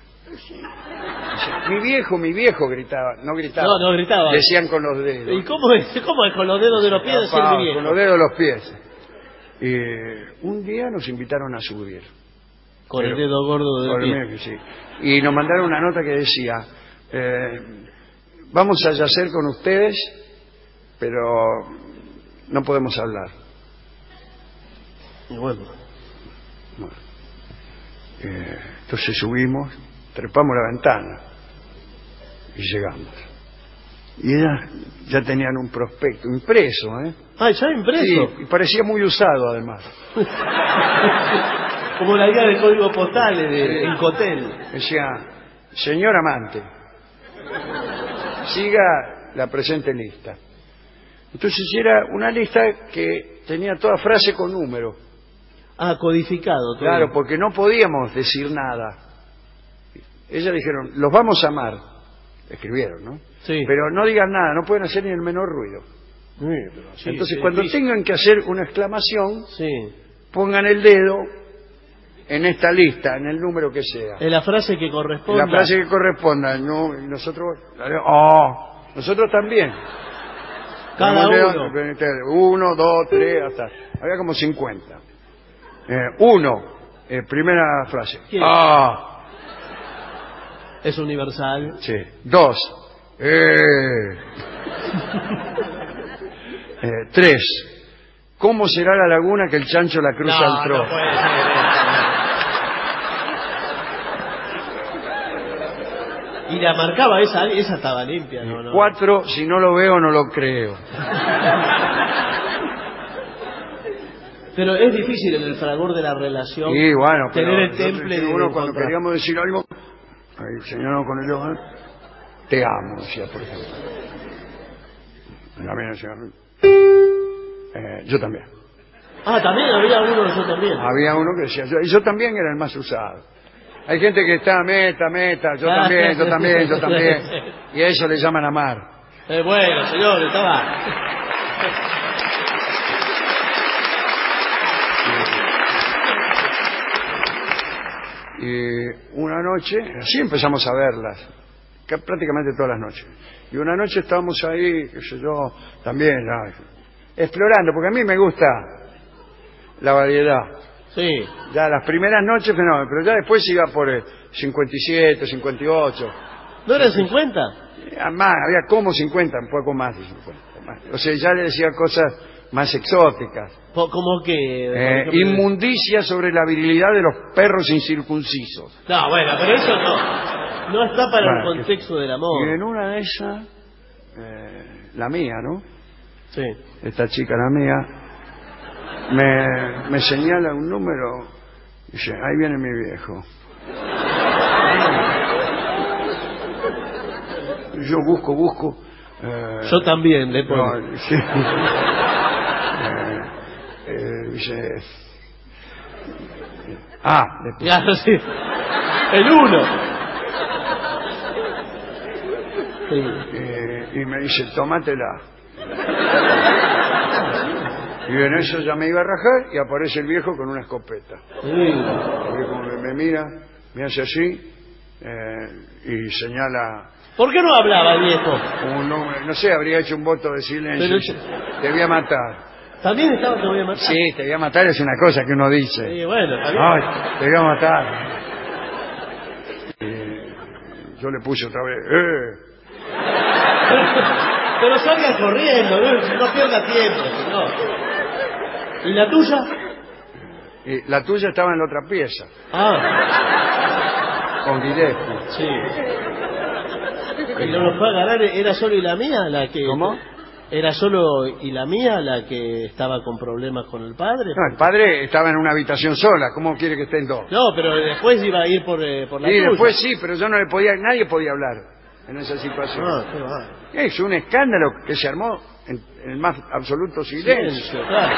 Mi viejo, mi viejo gritaba, no gritaba. No, no gritaba. Decían con los dedos. ¿Y cómo es? ¿Cómo es con los dedos de los pies? Decía mi viejo. Con los dedos de los pies. Y un día nos invitaron a subir. Con Pero, el dedo gordo del pie. El, sí. Y nos mandaron una nota que decía, eh, vamos a yacer con ustedes, pero no podemos hablar. Y bueno. bueno. Eh, entonces subimos, trepamos la ventana y llegamos. Y ellas ya tenían un prospecto impreso, ¿eh? Ah, ya impreso. Sí, y parecía muy usado además. Como la guía de código postal de Incotel. Decía, señor amante, siga la presente lista. Entonces era una lista que tenía toda frase con número. Ah, codificado. Todo. Claro, porque no podíamos decir nada. Ellas dijeron, los vamos a amar. Escribieron, ¿no? Sí. Pero no digan nada, no pueden hacer ni el menor ruido. Sí, pero sí, Entonces sí, cuando sí. tengan que hacer una exclamación, sí. pongan el dedo en esta lista, en el número que sea. En la frase que corresponda. En la frase que corresponda. No, y nosotros, oh, nosotros también. Cada uno. Uno, dos, tres, hasta. Había como cincuenta. Eh, uno, eh, primera frase. Ah. Es universal. Sí. Dos. Eh. eh, tres. ¿Cómo será la laguna que el chancho la cruza no, al tro? No puede ser. Y la marcaba esa, esa estaba limpia, ¿no? no. Cuatro, si no lo veo, no lo creo. Pero es difícil en el fragor de la relación sí, bueno, tener el temple de uno cuando encontrar. queríamos decir algo, ay, señor, con el ojo, te amo, decía, por ejemplo. La mía decía, eh, yo también. Ah, también había uno, yo también. Había uno que decía, yo, y yo también era el más usado. Hay gente que está, meta, meta, yo también, yo también, yo también. Y a eso le llaman amar. Eh, bueno, señor, estaba... Y una noche, así empezamos a verlas, que prácticamente todas las noches. Y una noche estábamos ahí, qué sé yo, también, ya, explorando, porque a mí me gusta la variedad. Sí. Ya las primeras noches, no, pero ya después iba por el cincuenta y siete, cincuenta y ocho. ¿No eran cincuenta? Más, había como cincuenta, un poco más de cincuenta. Más. O sea, ya le decía cosas más exóticas. ¿Cómo que? Eh, inmundicia sobre la virilidad de los perros incircuncisos. No, bueno, pero eso no. No está para bueno, el contexto que, del amor. Y en una de esas, eh, la mía, ¿no? Sí. Esta chica, la mía, me, me señala un número y dice, ahí viene mi viejo. Yo busco, busco. Eh, Yo también, le pongo. No, sí. Eh, dice, ah, claro, sí. El uno. Sí. Eh, y me dice, tómatela. Y en eso ya me iba a rajar y aparece el viejo con una escopeta. Sí. El viejo me, me mira, me hace así eh, y señala. ¿Por qué no hablaba el viejo? Un número, no sé, habría hecho un voto de silencio. Pero... Te voy a matar. ¿También estaba te voy a matar? Sí, te voy a matar es una cosa que uno dice. Sí, bueno, también. Ay, te voy a matar. Y yo le puse otra vez, ¡eh! Pero salga corriendo, no, no pierda tiempo, no. ¿Y la tuya? Y la tuya estaba en la otra pieza. Ah. Con Guillermo. Sí. ¿Y no nos fue a ganar? ¿Era solo y la mía la que...? ¿Cómo? ¿Era solo y la mía la que estaba con problemas con el padre? No, el padre estaba en una habitación sola. ¿Cómo quiere que estén dos? No, pero después iba a ir por, eh, por la Sí, tuya. después sí, pero yo no le podía... Nadie podía hablar en esa situación. Ah, qué va. Es un escándalo que se armó en, el más absoluto silencio. Silencio, claro.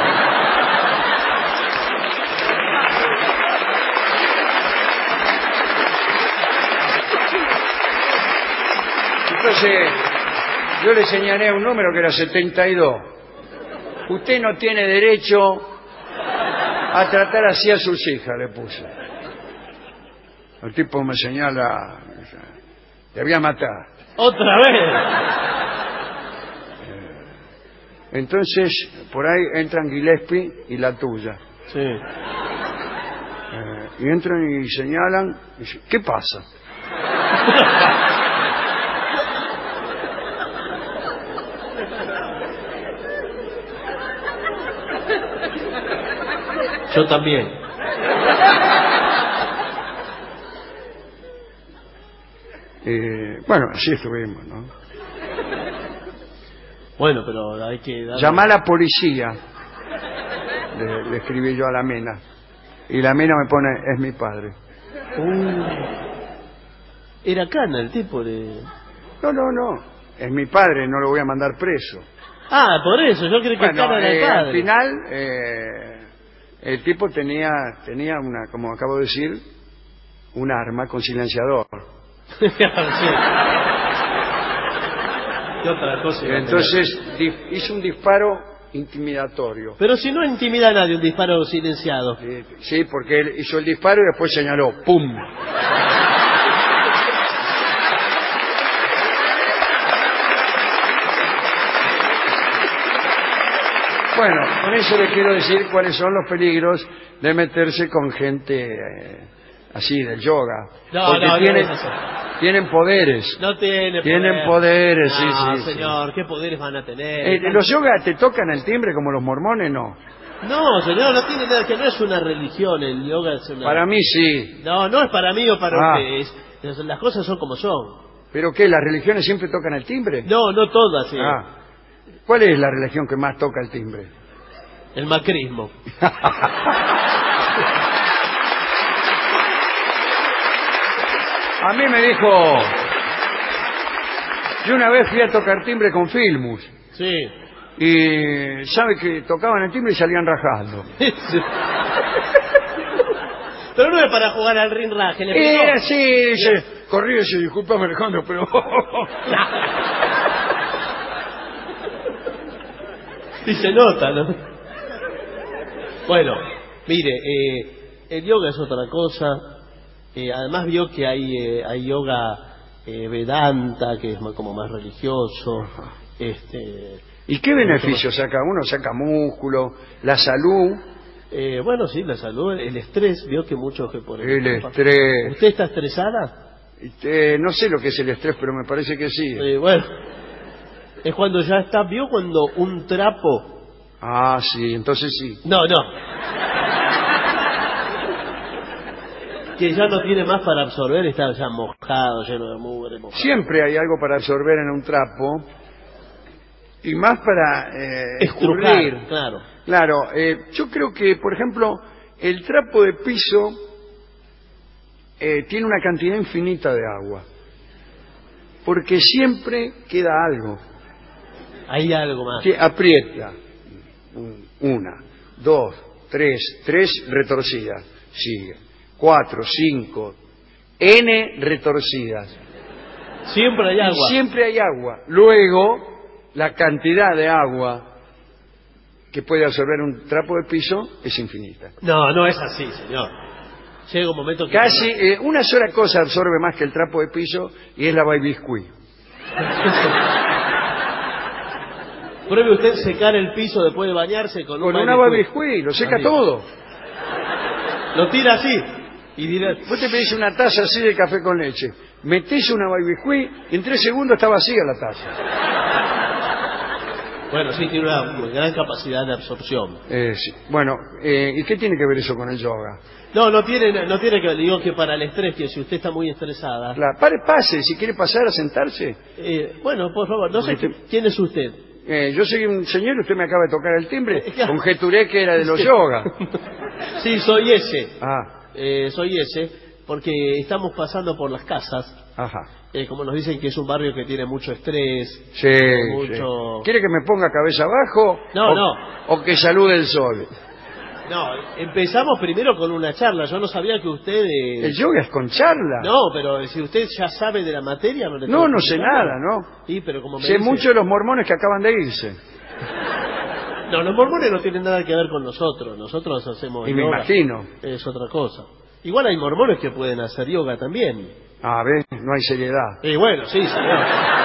Entonces, yo le señalé un número que era setenta y dos. Usted no tiene derecho a tratar así a sus hijas, le puse. El tipo me señala, te voy a matar. ¿Otra vez? Entonces, por ahí entran Gillespie y la tuya. Sí. Eh, y entran y señalan, y dicen, ¿qué pasa? Yo también. Eh, bueno, así estuvimos, ¿no? Bueno, pero hay que... darle... Llamá a la policía, le, le escribí yo a la Mena. Y la Mena me pone, es mi padre. Uh, era cana el tipo de... No, no, no, es mi padre, no lo voy a mandar preso. Ah, por eso, yo creo que bueno, cana era el eh, padre. al final, eh, el tipo tenía, tenía una, como acabo de decir, un arma con silenciador. Sí. ¿Qué otra cosa? Entonces hizo un disparo intimidatorio. Pero si no intimida a nadie un disparo silenciado. Sí, sí, porque él hizo el disparo y después señaló, ¡pum! Bueno, con eso le quiero decir cuáles son los peligros de meterse con gente eh, así, del yoga. No, porque no, tienen, no, no, no. tienen poderes. No tiene Tienen poder. poderes, sí, no, sí. señor, sí. ¿qué poderes van a tener? Eh, ¿Los yogas te tocan el timbre como los mormones? No. No, señor, no tiene nada, que no es una religión, el yoga es una... Para mí sí. No, no es para mí o para Ah. ustedes. Las cosas son como son. ¿Pero qué? ¿Las religiones siempre tocan el timbre? No, no todas, sí. Ah. ¿Cuál es la religión que más toca el timbre? El macrismo. A mí me dijo... Yo una vez fui a tocar timbre con Filmus. Sí. Y sabe que tocaban el timbre y salían rajando. Pero no es para jugar al rinraje. Era así, dice, corrí y dice, disculpame Alejandro, pero... Y se nota, ¿no? Bueno, mire, eh, el yoga es otra cosa. Eh, además vio que hay, eh, hay yoga eh, Vedanta, que es más, como más religioso. Este, ¿Y qué beneficio saca uno? Saca músculo, la salud. Eh, bueno, sí, la salud, el estrés, vio que muchos que por el estrés. ¿Usted está estresada? Eh, no sé lo que es el estrés, pero me parece que sí. Eh, bueno, es cuando ya está, vio cuando un trapo... Ah, sí, entonces sí. No, no. Que ya no tiene más para absorber, está ya mojado, lleno de mugre. Mojado. Siempre hay algo para absorber en un trapo. Y más para eh, escurrir. Claro. Claro, eh, yo creo que, por ejemplo, el trapo de piso eh, tiene una cantidad infinita de agua. Porque siempre queda algo. Hay algo más. Que aprieta. Una, dos, tres, tres retorcidas. Sigue. Cuatro, cinco. N retorcidas. Siempre hay agua. Y siempre hay agua. Luego... la cantidad de agua que puede absorber un trapo de piso es infinita. No, no es así, señor. Llega un momento que... Casi eh, una sola cosa absorbe más que el trapo de piso y es la baibiscuit. Pruebe usted secar el piso después de bañarse con, con un una baibiscuit, lo seca Amigo. todo. Lo tira así y dirá... Vos te pedís una taza así de café con leche, metés una baibiscuit y en tres segundos está vacía la taza. Bueno, sí, tiene una gran capacidad de absorción. Eh, sí. Bueno, eh, ¿y qué tiene que ver eso con el yoga? No, no tiene, no tiene que ver. Digo que para el estrés, que si usted está muy estresada... Claro, pare, pase, si quiere pasar a sentarse. Eh, bueno, por favor, no sé Usted... quién es usted. Eh, yo soy un señor, usted me acaba de tocar el timbre. Conjeturé que era de los yoga. Sí, soy ese. Ah. Eh, soy ese, porque estamos pasando por las casas Ajá. Eh, como nos dicen que es un barrio que tiene mucho estrés. Sí, mucho... sí. ¿Quiere que me ponga cabeza abajo? No, o, no. O que salude el sol. No, empezamos primero con una charla. Yo no sabía que usted... Eh... ¿El yoga es con charla? No, pero si usted ya sabe de la materia... No, le no, no sé nada, ¿no? Sí, pero como me sé dice... mucho de los mormones que acaban de irse. No, los mormones no tienen nada que ver con nosotros. Nosotros hacemos y yoga. Me imagino. Es otra cosa. Igual hay mormones que pueden hacer yoga también. Ah, ¿ves? No hay seriedad. Y bueno, sí, señor.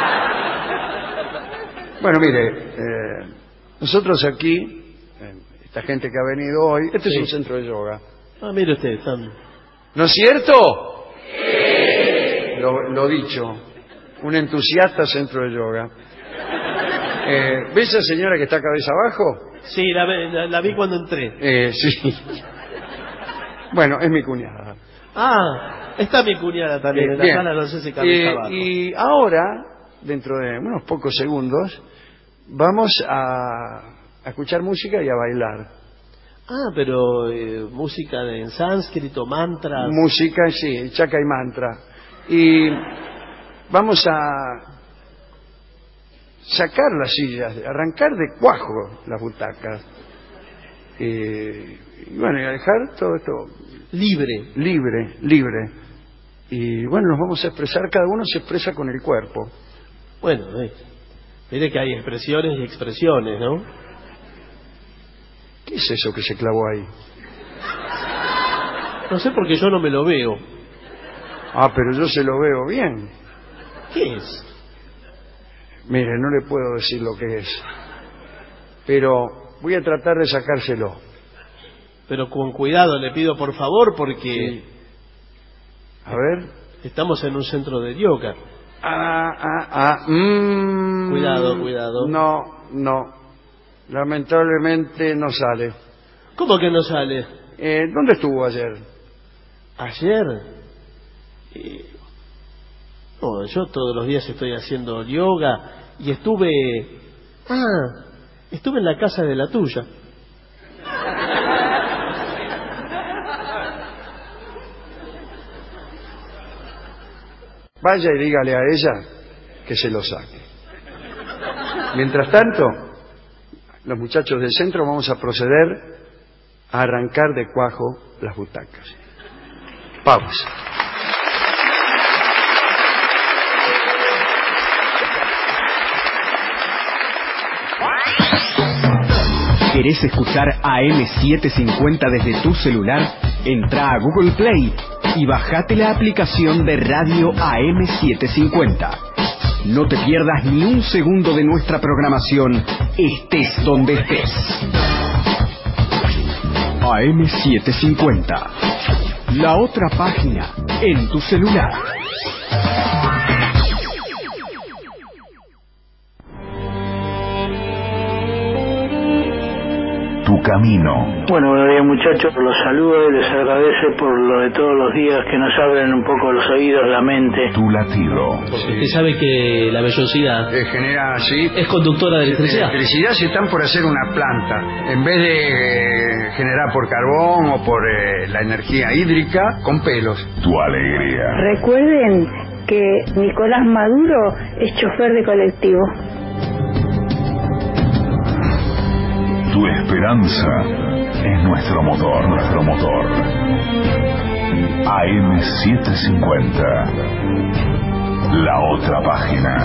Bueno, mire, eh, nosotros aquí... Esta gente que ha venido hoy, este sí. es un centro de yoga. Ah, mire usted, están... ¿No es cierto? Sí. Lo, lo dicho, un entusiasta centro de yoga. Eh, ¿Ves a esa señora que está cabeza abajo? Sí, la, la, la vi cuando entré. Eh, sí. Bueno, es mi cuñada. Ah, está mi cuñada también, eh, en la bien. sala, no sé si cabeza eh, abajo. Y ahora, dentro de unos pocos segundos, vamos a... a escuchar música y a bailar. Ah, pero eh, música de, en sánscrito, mantras. Música, sí, chaka y mantra. Y vamos a sacar las sillas, arrancar de cuajo las butacas. Eh, y bueno, y a dejar todo esto... Libre. Libre, libre. Y bueno, nos vamos a expresar, cada uno se expresa con el cuerpo. Bueno, eh, mire que hay expresiones y expresiones, ¿no? ¿Qué es eso que se clavó ahí? No sé porque yo no me lo veo. Ah, pero yo se lo veo bien. ¿Qué es? Mire, no le puedo decir lo que es. Pero voy a tratar de sacárselo. Pero con cuidado, le pido por favor, porque... Sí. A ver. Estamos en un centro de yoga. Ah, ah, ah. Mm, cuidado, cuidado. No, no. Lamentablemente no sale. ¿Cómo que no sale? Eh, ¿Dónde estuvo ayer? ¿Ayer? Eh, no, yo todos los días estoy haciendo yoga y estuve... Ah, estuve en la casa de la tuya. Vaya y dígale a ella que se lo saque. Mientras tanto... los muchachos del centro vamos a proceder a arrancar de cuajo las butacas. Pausa. ¿Querés escuchar A M setecientos cincuenta desde tu celular? Entra a Google Play y bajate la aplicación de Radio A M setecientos cincuenta. No te pierdas ni un segundo de nuestra programación, estés donde estés. A M setecientos cincuenta, la otra página en tu celular. Tu camino. Bueno, buenos días muchachos, los saludo y les agradece por lo de todos los días que nos abren un poco los oídos, la mente. Tu latido. Usted sabe que la vellosidad eh, genera así. Es conductora de electricidad. Electricidad si están por hacer una planta. En vez de eh, generar por carbón o por eh, la energía hídrica, con pelos. Tu alegría. Recuerden que Nicolás Maduro es chofer de colectivo. Tu esperanza es nuestro motor, nuestro motor. A M setecientos cincuenta, la otra página.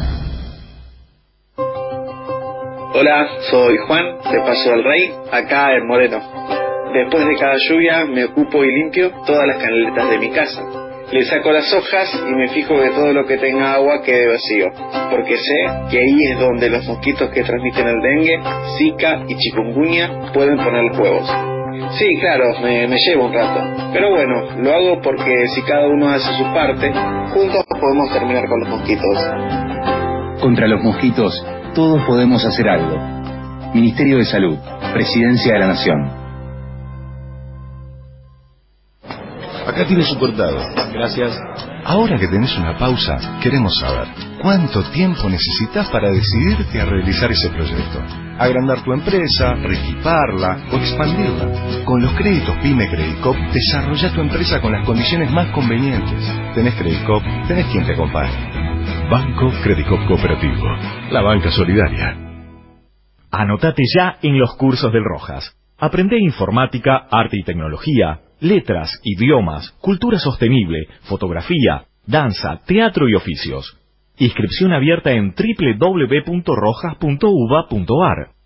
Hola, soy Juan, de Paso del Rey, acá en Moreno. Después de cada lluvia me ocupo y limpio todas las canaletas de mi casa. Le saco las hojas y me fijo que todo lo que tenga agua quede vacío, porque sé que ahí es donde los mosquitos que transmiten el dengue, zika y chikungunya pueden poner huevos. Sí, claro, me, me lleva un rato, pero bueno, lo hago porque si cada uno hace su parte, juntos podemos terminar con los mosquitos. Contra los mosquitos, todos podemos hacer algo. Ministerio de Salud, Presidencia de la Nación. Acá tiene su cortado. Gracias. Ahora que tenés una pausa, queremos saber cuánto tiempo necesitas para decidirte a realizar ese proyecto. Agrandar tu empresa, reequiparla o expandirla. Con los créditos PYME Credicop, desarrolla tu empresa con las condiciones más convenientes. Tenés Credicop, tenés quien te acompañe. Banco Credicop Cooperativo, la banca solidaria. Anotate ya en los cursos del Rojas. Aprende informática, arte y tecnología, letras, idiomas, cultura sostenible, fotografía, danza, teatro y oficios. Inscripción abierta en doble u doble u doble u punto rojas punto u b a punto a r.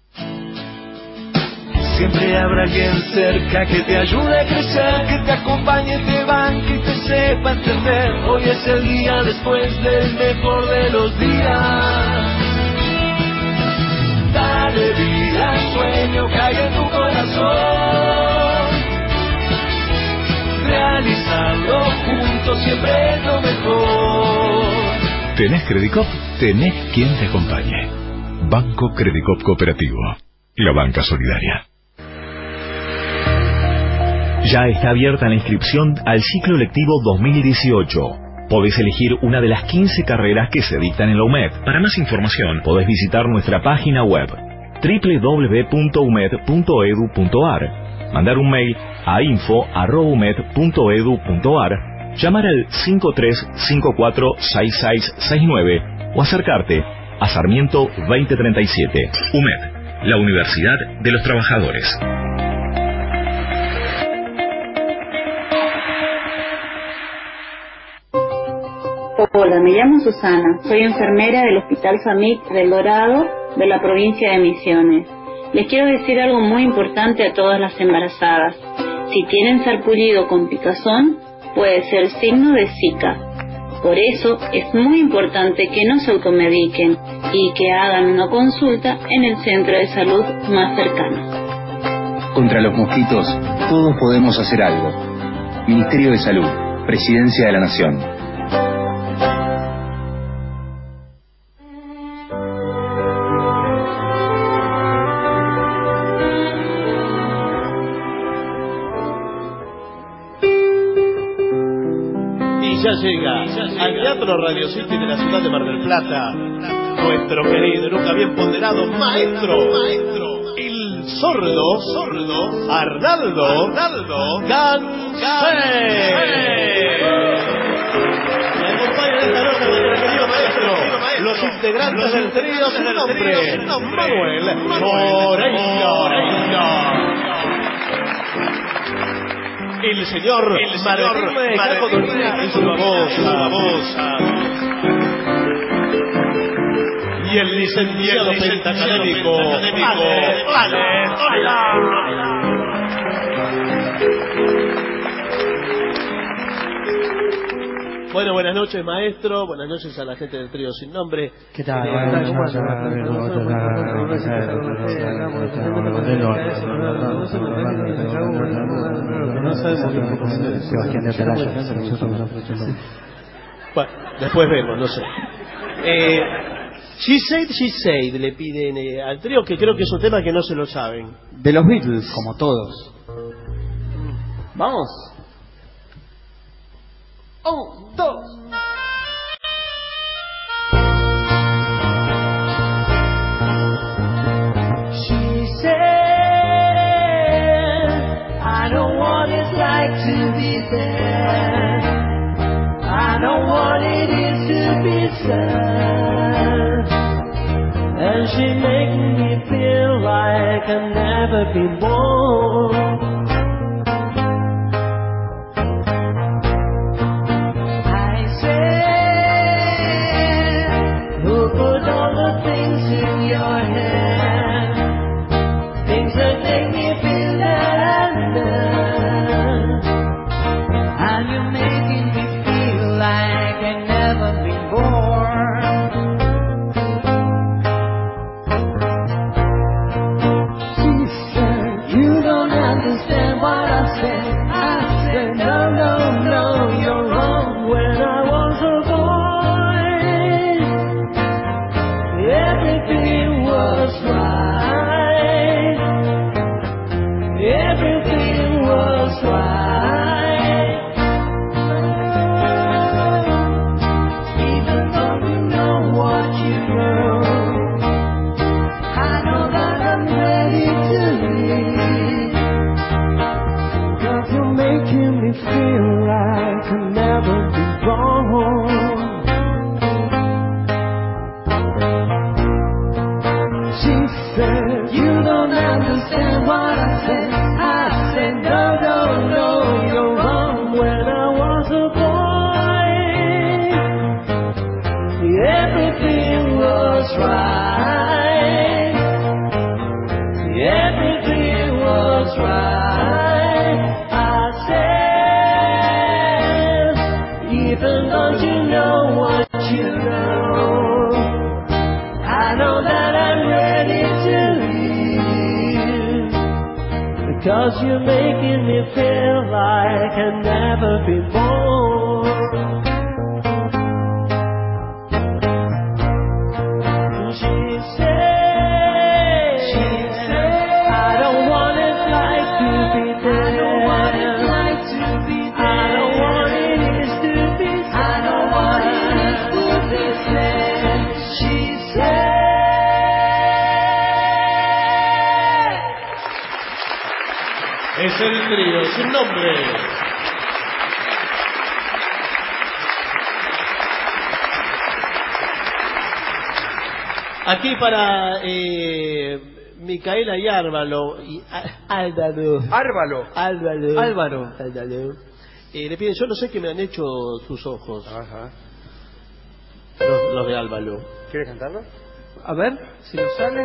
Siempre habrá alguien cerca que te ayude a crecer, que te acompañe, te banque y te sepa entender. Hoy es el día después del mejor de los días. Dale vida al sueño que hay en tu corazón. Realizarlo juntos siempre es lo mejor. ¿Tenés Credicop? Tenés quien te acompañe. Banco Credicop Cooperativo, la banca solidaria. Ya está abierta la inscripción al ciclo lectivo dos mil dieciocho. Podés elegir una de las quince carreras que se dictan en la U M E D. Para más información, podés visitar nuestra página web doble u doble u doble u punto u m e d punto e d u punto a r, mandar un mail a info arroba u m e d punto e d u punto a r, llamar al cinco tres cinco cuatro seis seis seis nueve o acercarte a Sarmiento veinte treinta y siete. U M E D, la Universidad de los Trabajadores. Hola, me llamo Susana, soy enfermera del Hospital FAMIC del Dorado de la provincia de Misiones. Les quiero decir algo muy importante a todas las embarazadas. Si tienen sarpullido con picazón, puede ser signo de Zika. Por eso es muy importante que no se automediquen y que hagan una consulta en el centro de salud más cercano. Contra los mosquitos, todos podemos hacer algo. Ministerio de Salud, Presidencia de la Nación. Ya llega al Teatro Radio City de la ciudad de Mar del Plata nuestro querido y nunca bien ponderado maestro, maestro, el sordo, sordo, Arnaldo, Arnaldo Gansé. Me acompañan esta noche nuestro querido maestro, los integrantes del trío sin nombre, Manuel Moreira. El señor, el señor Martín en su babosa. Y el licenciado pentacadémico Ale, Ale, hola. Bueno, buenas noches, maestro. Buenas noches a la gente del trío sin nombre. ¿Qué tal? Bueno, después vemos, no sé. Eh, She Said, She Said le piden eh, al trío, que creo que es un tema que no se lo saben. De los Beatles, como todos. Vamos. Un, dos. She said, I know what it's like to be there. I know what it is to be sad. And she makes me feel like I've never been born. making me feel like I'll never be wrong. She said, you don't understand what I said. I said, no, no, no, you're wrong. When I was a boy, everything was right. Everything was right. I said, even don't you know what you know? I know that I'm ready to leave, because you're making me feel like I've never been born. She said, she said, I don't want it like to be there. I don't want it like to be there. I don't want it is to be said. I don't want it is to be said. She said. Es el trío sin nombre. Aquí para eh, Micaela y Álvaro. Y, Álvaro. Álvaro. Álvaro. Álvaro. Álvaro. Eh, le piden, yo no sé qué me han hecho sus ojos. Ajá. Los, los de Álvaro. ¿Quieres cantarlo? A ver si nos sale.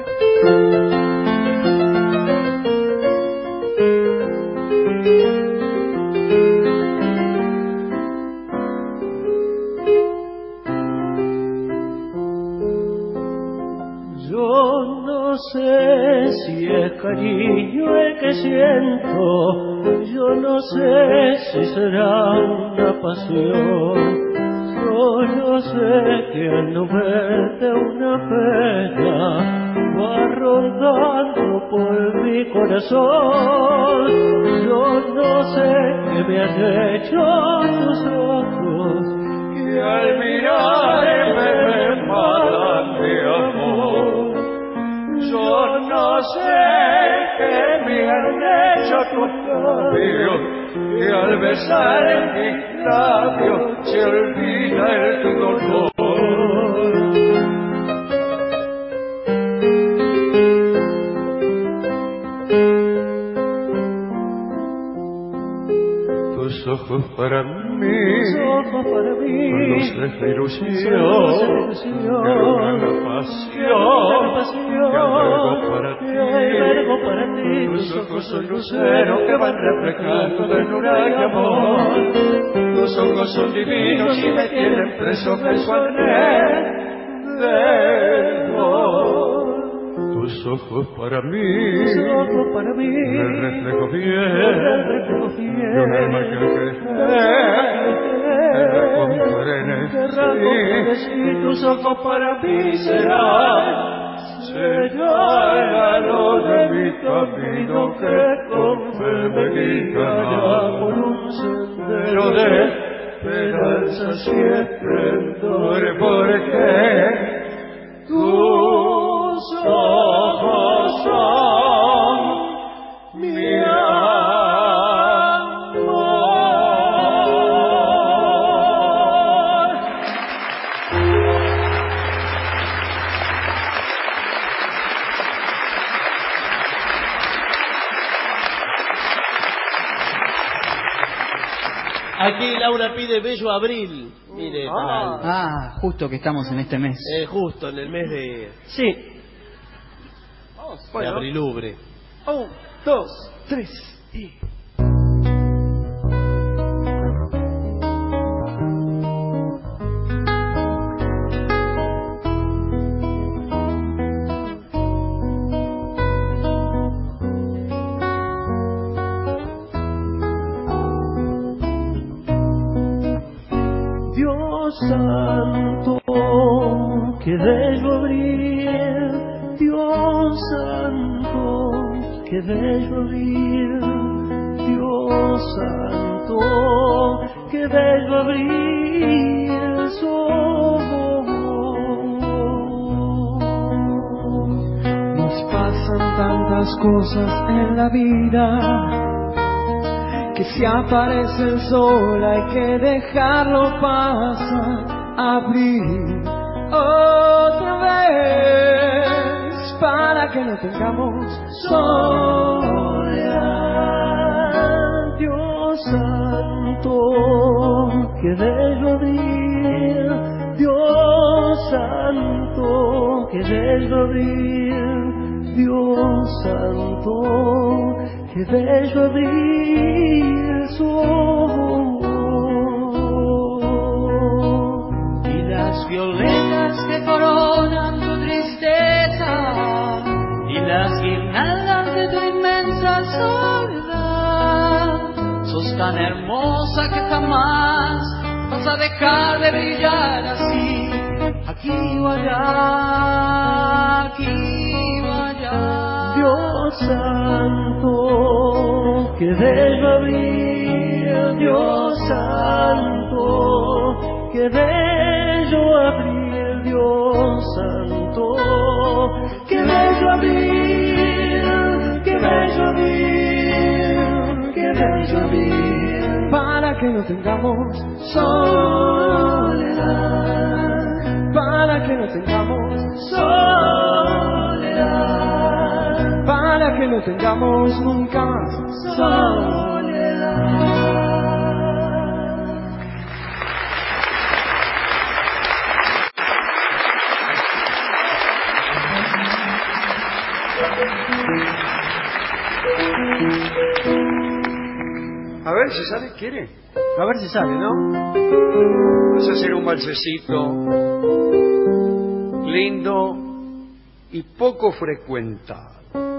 Yo no sé si es cariño el que siento, yo no sé si será una pasión. Solo sé que al no verte una pena va rondando por mi corazón. Yo no sé qué me han hecho tus ojos, que al mirarme me matan de amor. Yo no sé qué me han hecho tus labios, que al besar mis labios se olvida el dolor. Tus ojos para mí, tus ojos para mí, son luces de ilusión, que alumbran la pasión, que albergo para ti, albergo para ti. Tus ojos son luceros que van reflejando ternura y amor. Tus ojos son divinos y me tienen preso en su anhelo de amor. Tus ojos para mí, tus ojos para mí, el reflejo fiel, el reflejo fiel de un alma que al crecer, que sí. Tus ojos para mí serán, será el luz de mi camino que con fe me guiará por un sendero de esperanzas y esplendor, porque tus ojos son mi amor. Aquí Laura pide Bello Abril. Mire, ah, ah, justo que estamos en este mes. Eh, justo en el mes de... Sí. Vamos, de bueno. Abrilubre. Un, dos, tres y... Santo, que bello abril, Dios santo, que bello abril, Dios santo, que bello abril somos. Nos pasan tantas cosas en la vida que si aparece el sol hay que dejarlo pasar, abrir otra vez para que no tengamos soledad. Dios santo, que bello abrir, Dios santo, que bello abrir, Dios santo, que bello abrir su ojos. Y las violetas que coronan tu tristeza, y las guirnaldas de tu inmensa soledad, sos tan hermosa que jamás vas a dejar de brillar así, aquí o allá, aquí o allá. Dios santo, que bello abrir, Dios santo, que bello abrir, Dios santo, que bello abrir, que bello abrir, que bello abrir, para que no tengamos soledad, para que no tengamos soledad, para que no tengamos nunca más soledad. A ver si sale, ¿quiere? A ver si sale, ¿no? Vamos a hacer un balsecito lindo y poco frecuentado.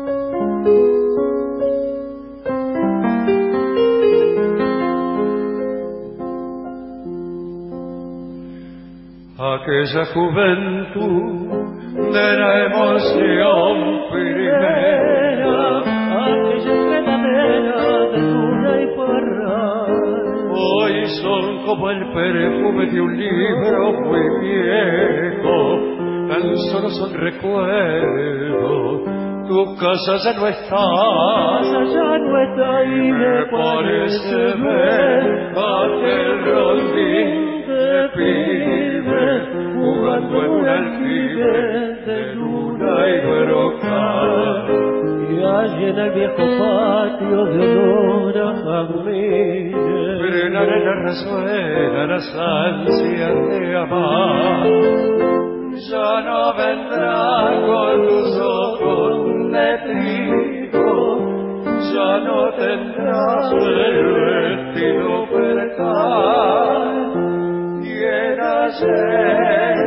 Aquella juventud de la emoción primera, aquella enredadera de luna y parral, hoy son como el perfume de un libro muy viejo, tan solo son recuerdos. Tu casa ya no está, casa ya no está y me parece ver aquel rondín de pibes jugando en un aljibe de luna y brocal. Y allí en el viejo patio de olor a jazmines, frenar en la resuena las ansias de amar. Ya no vendrá con tus ojos de trigo, ya no tendrás el vestido percal, y el ayer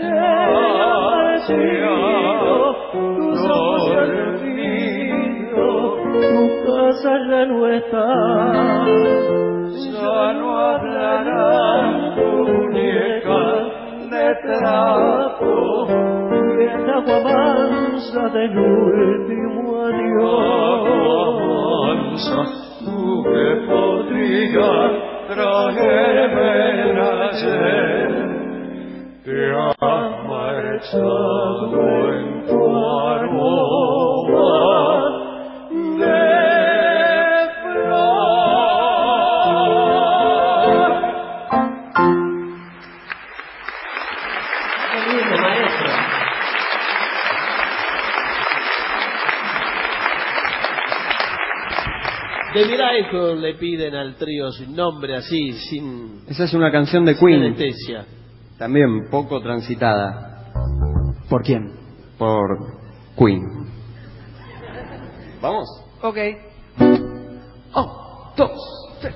tus ojos perdidos, tu casa ya no está, ya no hablarán tu muñeca de trapo, y el agua mansa del último adiós, mansa, tú que podrías traerme el ayer, te has marchado en tu aroma de The Miracle le piden al trío sin nombre, así, sin... Esa es una canción de Queen. Anestesia. También poco transitada. ¿Por quién? Por Queen. ¿Vamos? Ok. Oh, dos, tres.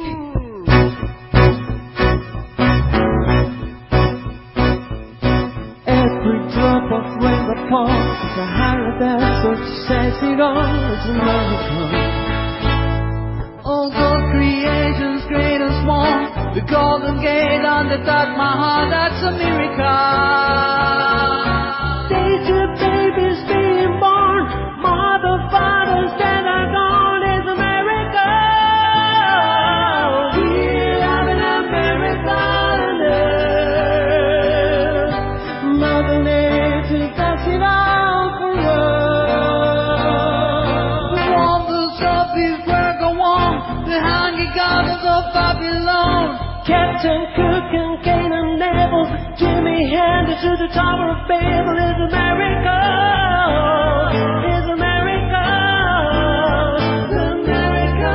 Every drop of rain that falls is a paradise which says it all is a miracle. Although creation's great and small, the golden gate on the top of my heart, that's a miracle. Stage of babies being born, mother, fathers that are gone is a miracle. We're having a miracle on earth. Mother Nature does it all for us. The wonders of this world go on, the high gardens of Babylon. Captain Cook and Cain and Abel, Jimmy handed to the Tower of Babel. Is America, is America, America.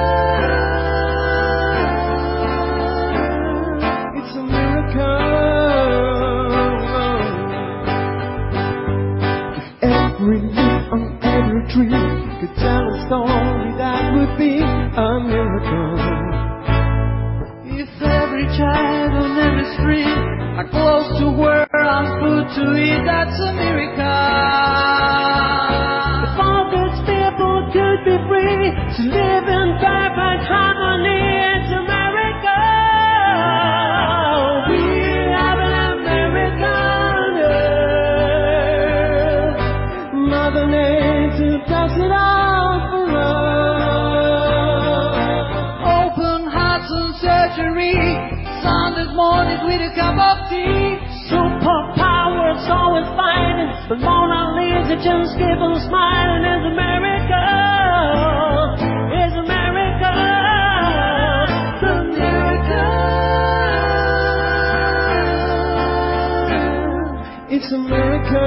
It's a miracle. If every leaf on every tree could tell a story, that would be a miracle. If every child on every street are close to where I'm put to eat, that's a miracle. If all God's people could be free to live in perfect harmony, it's a miracle. We have an American earth, Mother Nature does it all for us. Open hearts and surgery, Sunday mornings with a cup of tea. Superpowers always fighting, but Mona Lisa just keep on smiling. Is America, is America, America. It's America.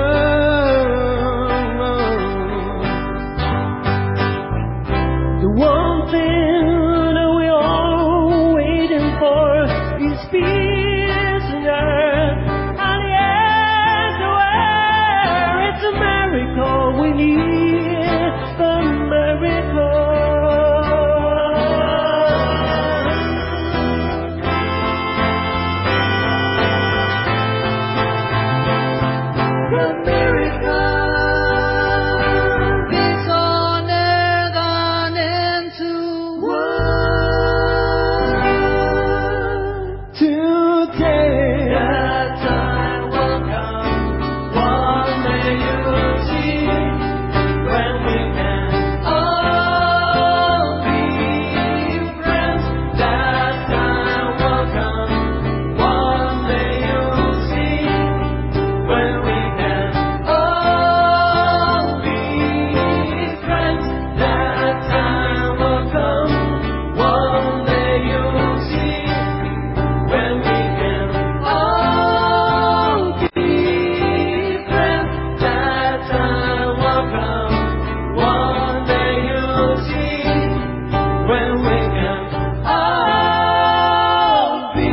The one thing that we all waiting for is peace on earth, and yes, where it's a miracle we need, a miracle. A miracle. Peace on earth and into world. Today, that time will come. One day you will see when we can all be friends. That time will come. One day you will see when we can all be friends. That time will come. One day you will see when we can all be friends. That time will come. One day you'll see when we can all be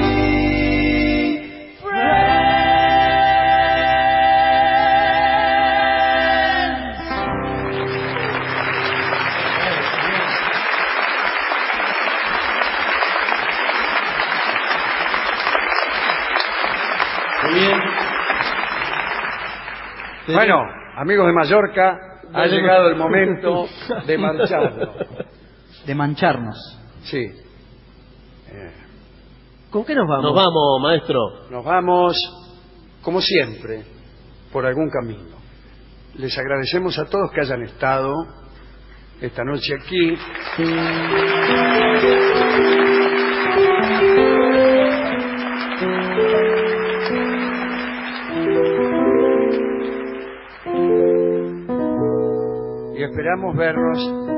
Muy bien. Bueno, amigos de Mallorca, ha llegado el momento de marcharnos. De mancharnos. Sí. Eh, ¿Con qué nos vamos? Nos vamos, maestro. Nos vamos, como siempre, por algún camino. Les agradecemos a todos que hayan estado esta noche aquí. Y esperamos vernos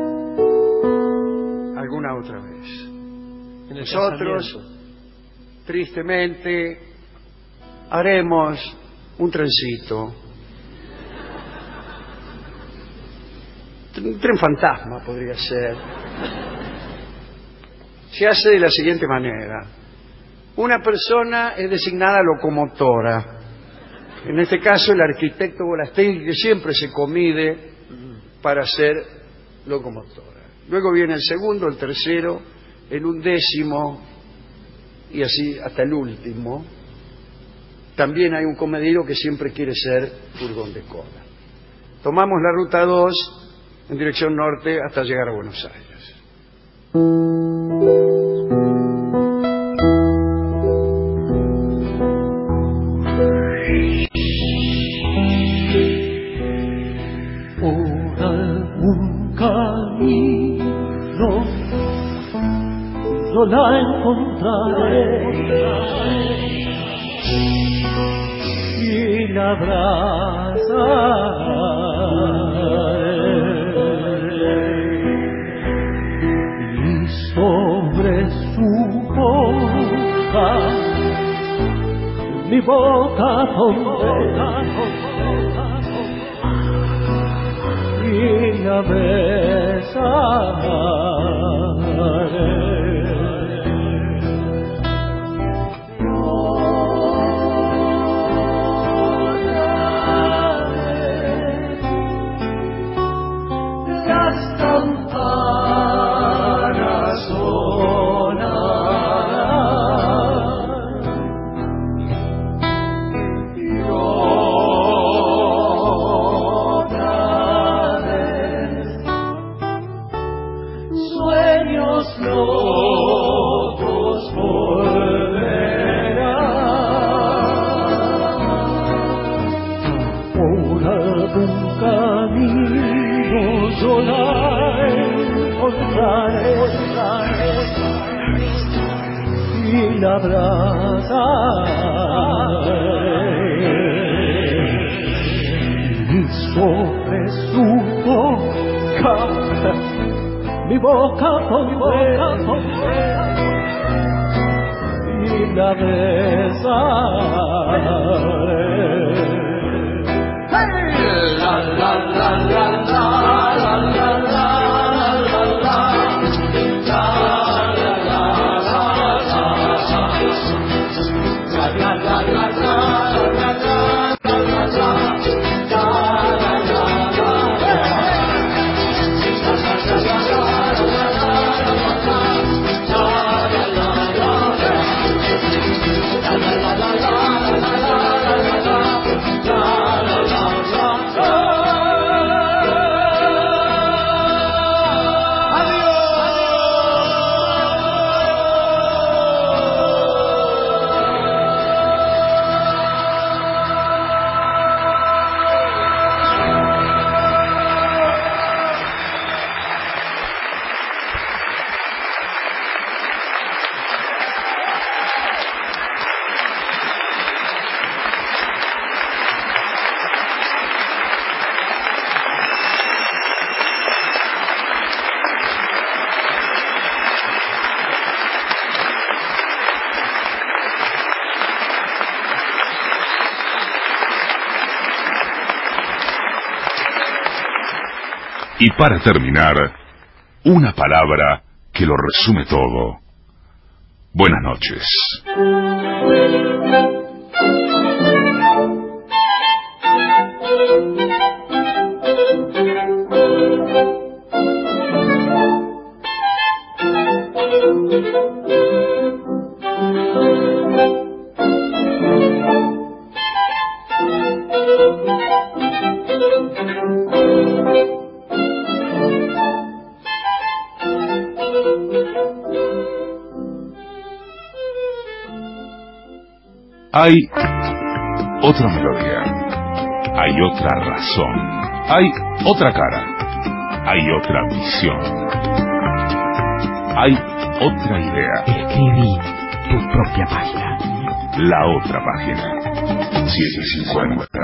alguna otra vez. En el Nosotros, casamiento. tristemente, haremos un trencito. Un tren fantasma podría ser. Se hace de la siguiente manera. Una persona es designada locomotora. En este caso el arquitecto Bolastegui, que siempre se comide para ser locomotora. Luego viene el segundo, el tercero, el undécimo y así hasta el último. También hay un comedero que siempre quiere ser furgón de cola. Tomamos la ruta dos en dirección norte hasta llegar a Buenos Aires. Por algún camino yo la encontraré y la abrazaré y sobre sobre su boca, mi boca donde y la besaré. Las campanas sonarán, otra vez sueños locos volverán por algún camino. Yo la encontraré y la abrazaré y sobre su boca, mi boca pondré y la besaré. La la la la la la la la. Y para terminar, una palabra que lo resume todo. Buenas noches. Hay otra melodía, hay otra razón, hay otra cara, hay otra visión, hay otra idea. Escribí tu propia página. La otra página. siete cincuenta.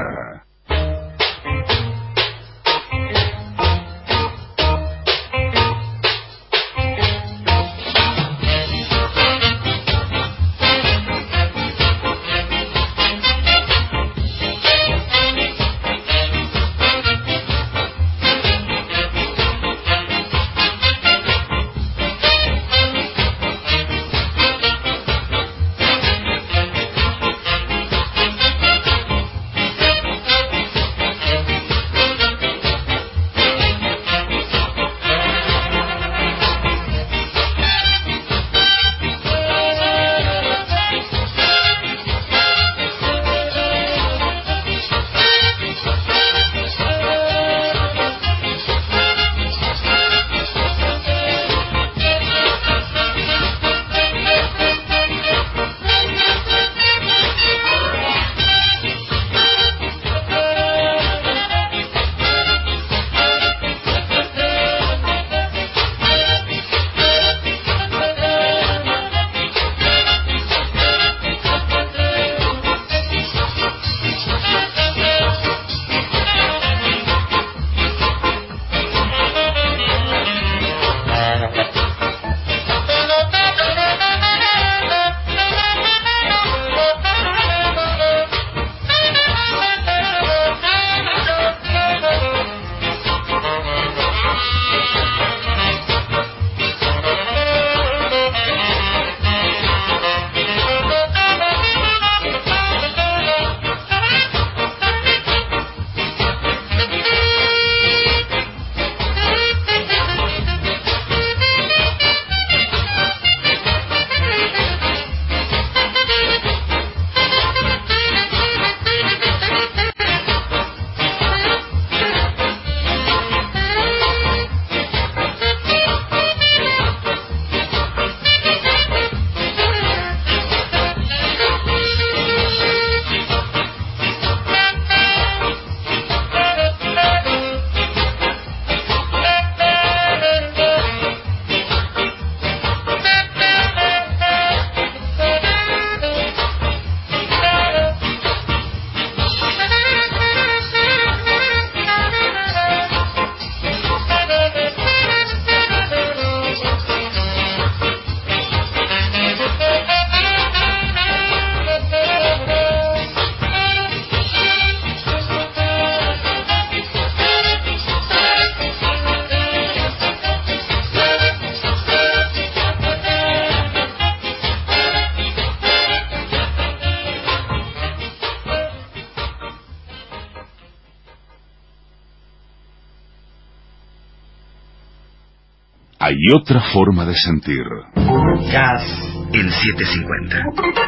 hay otra forma de sentir. Jazz en setecientos cincuenta.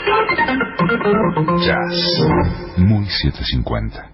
Jazz. Muy setecientos cincuenta.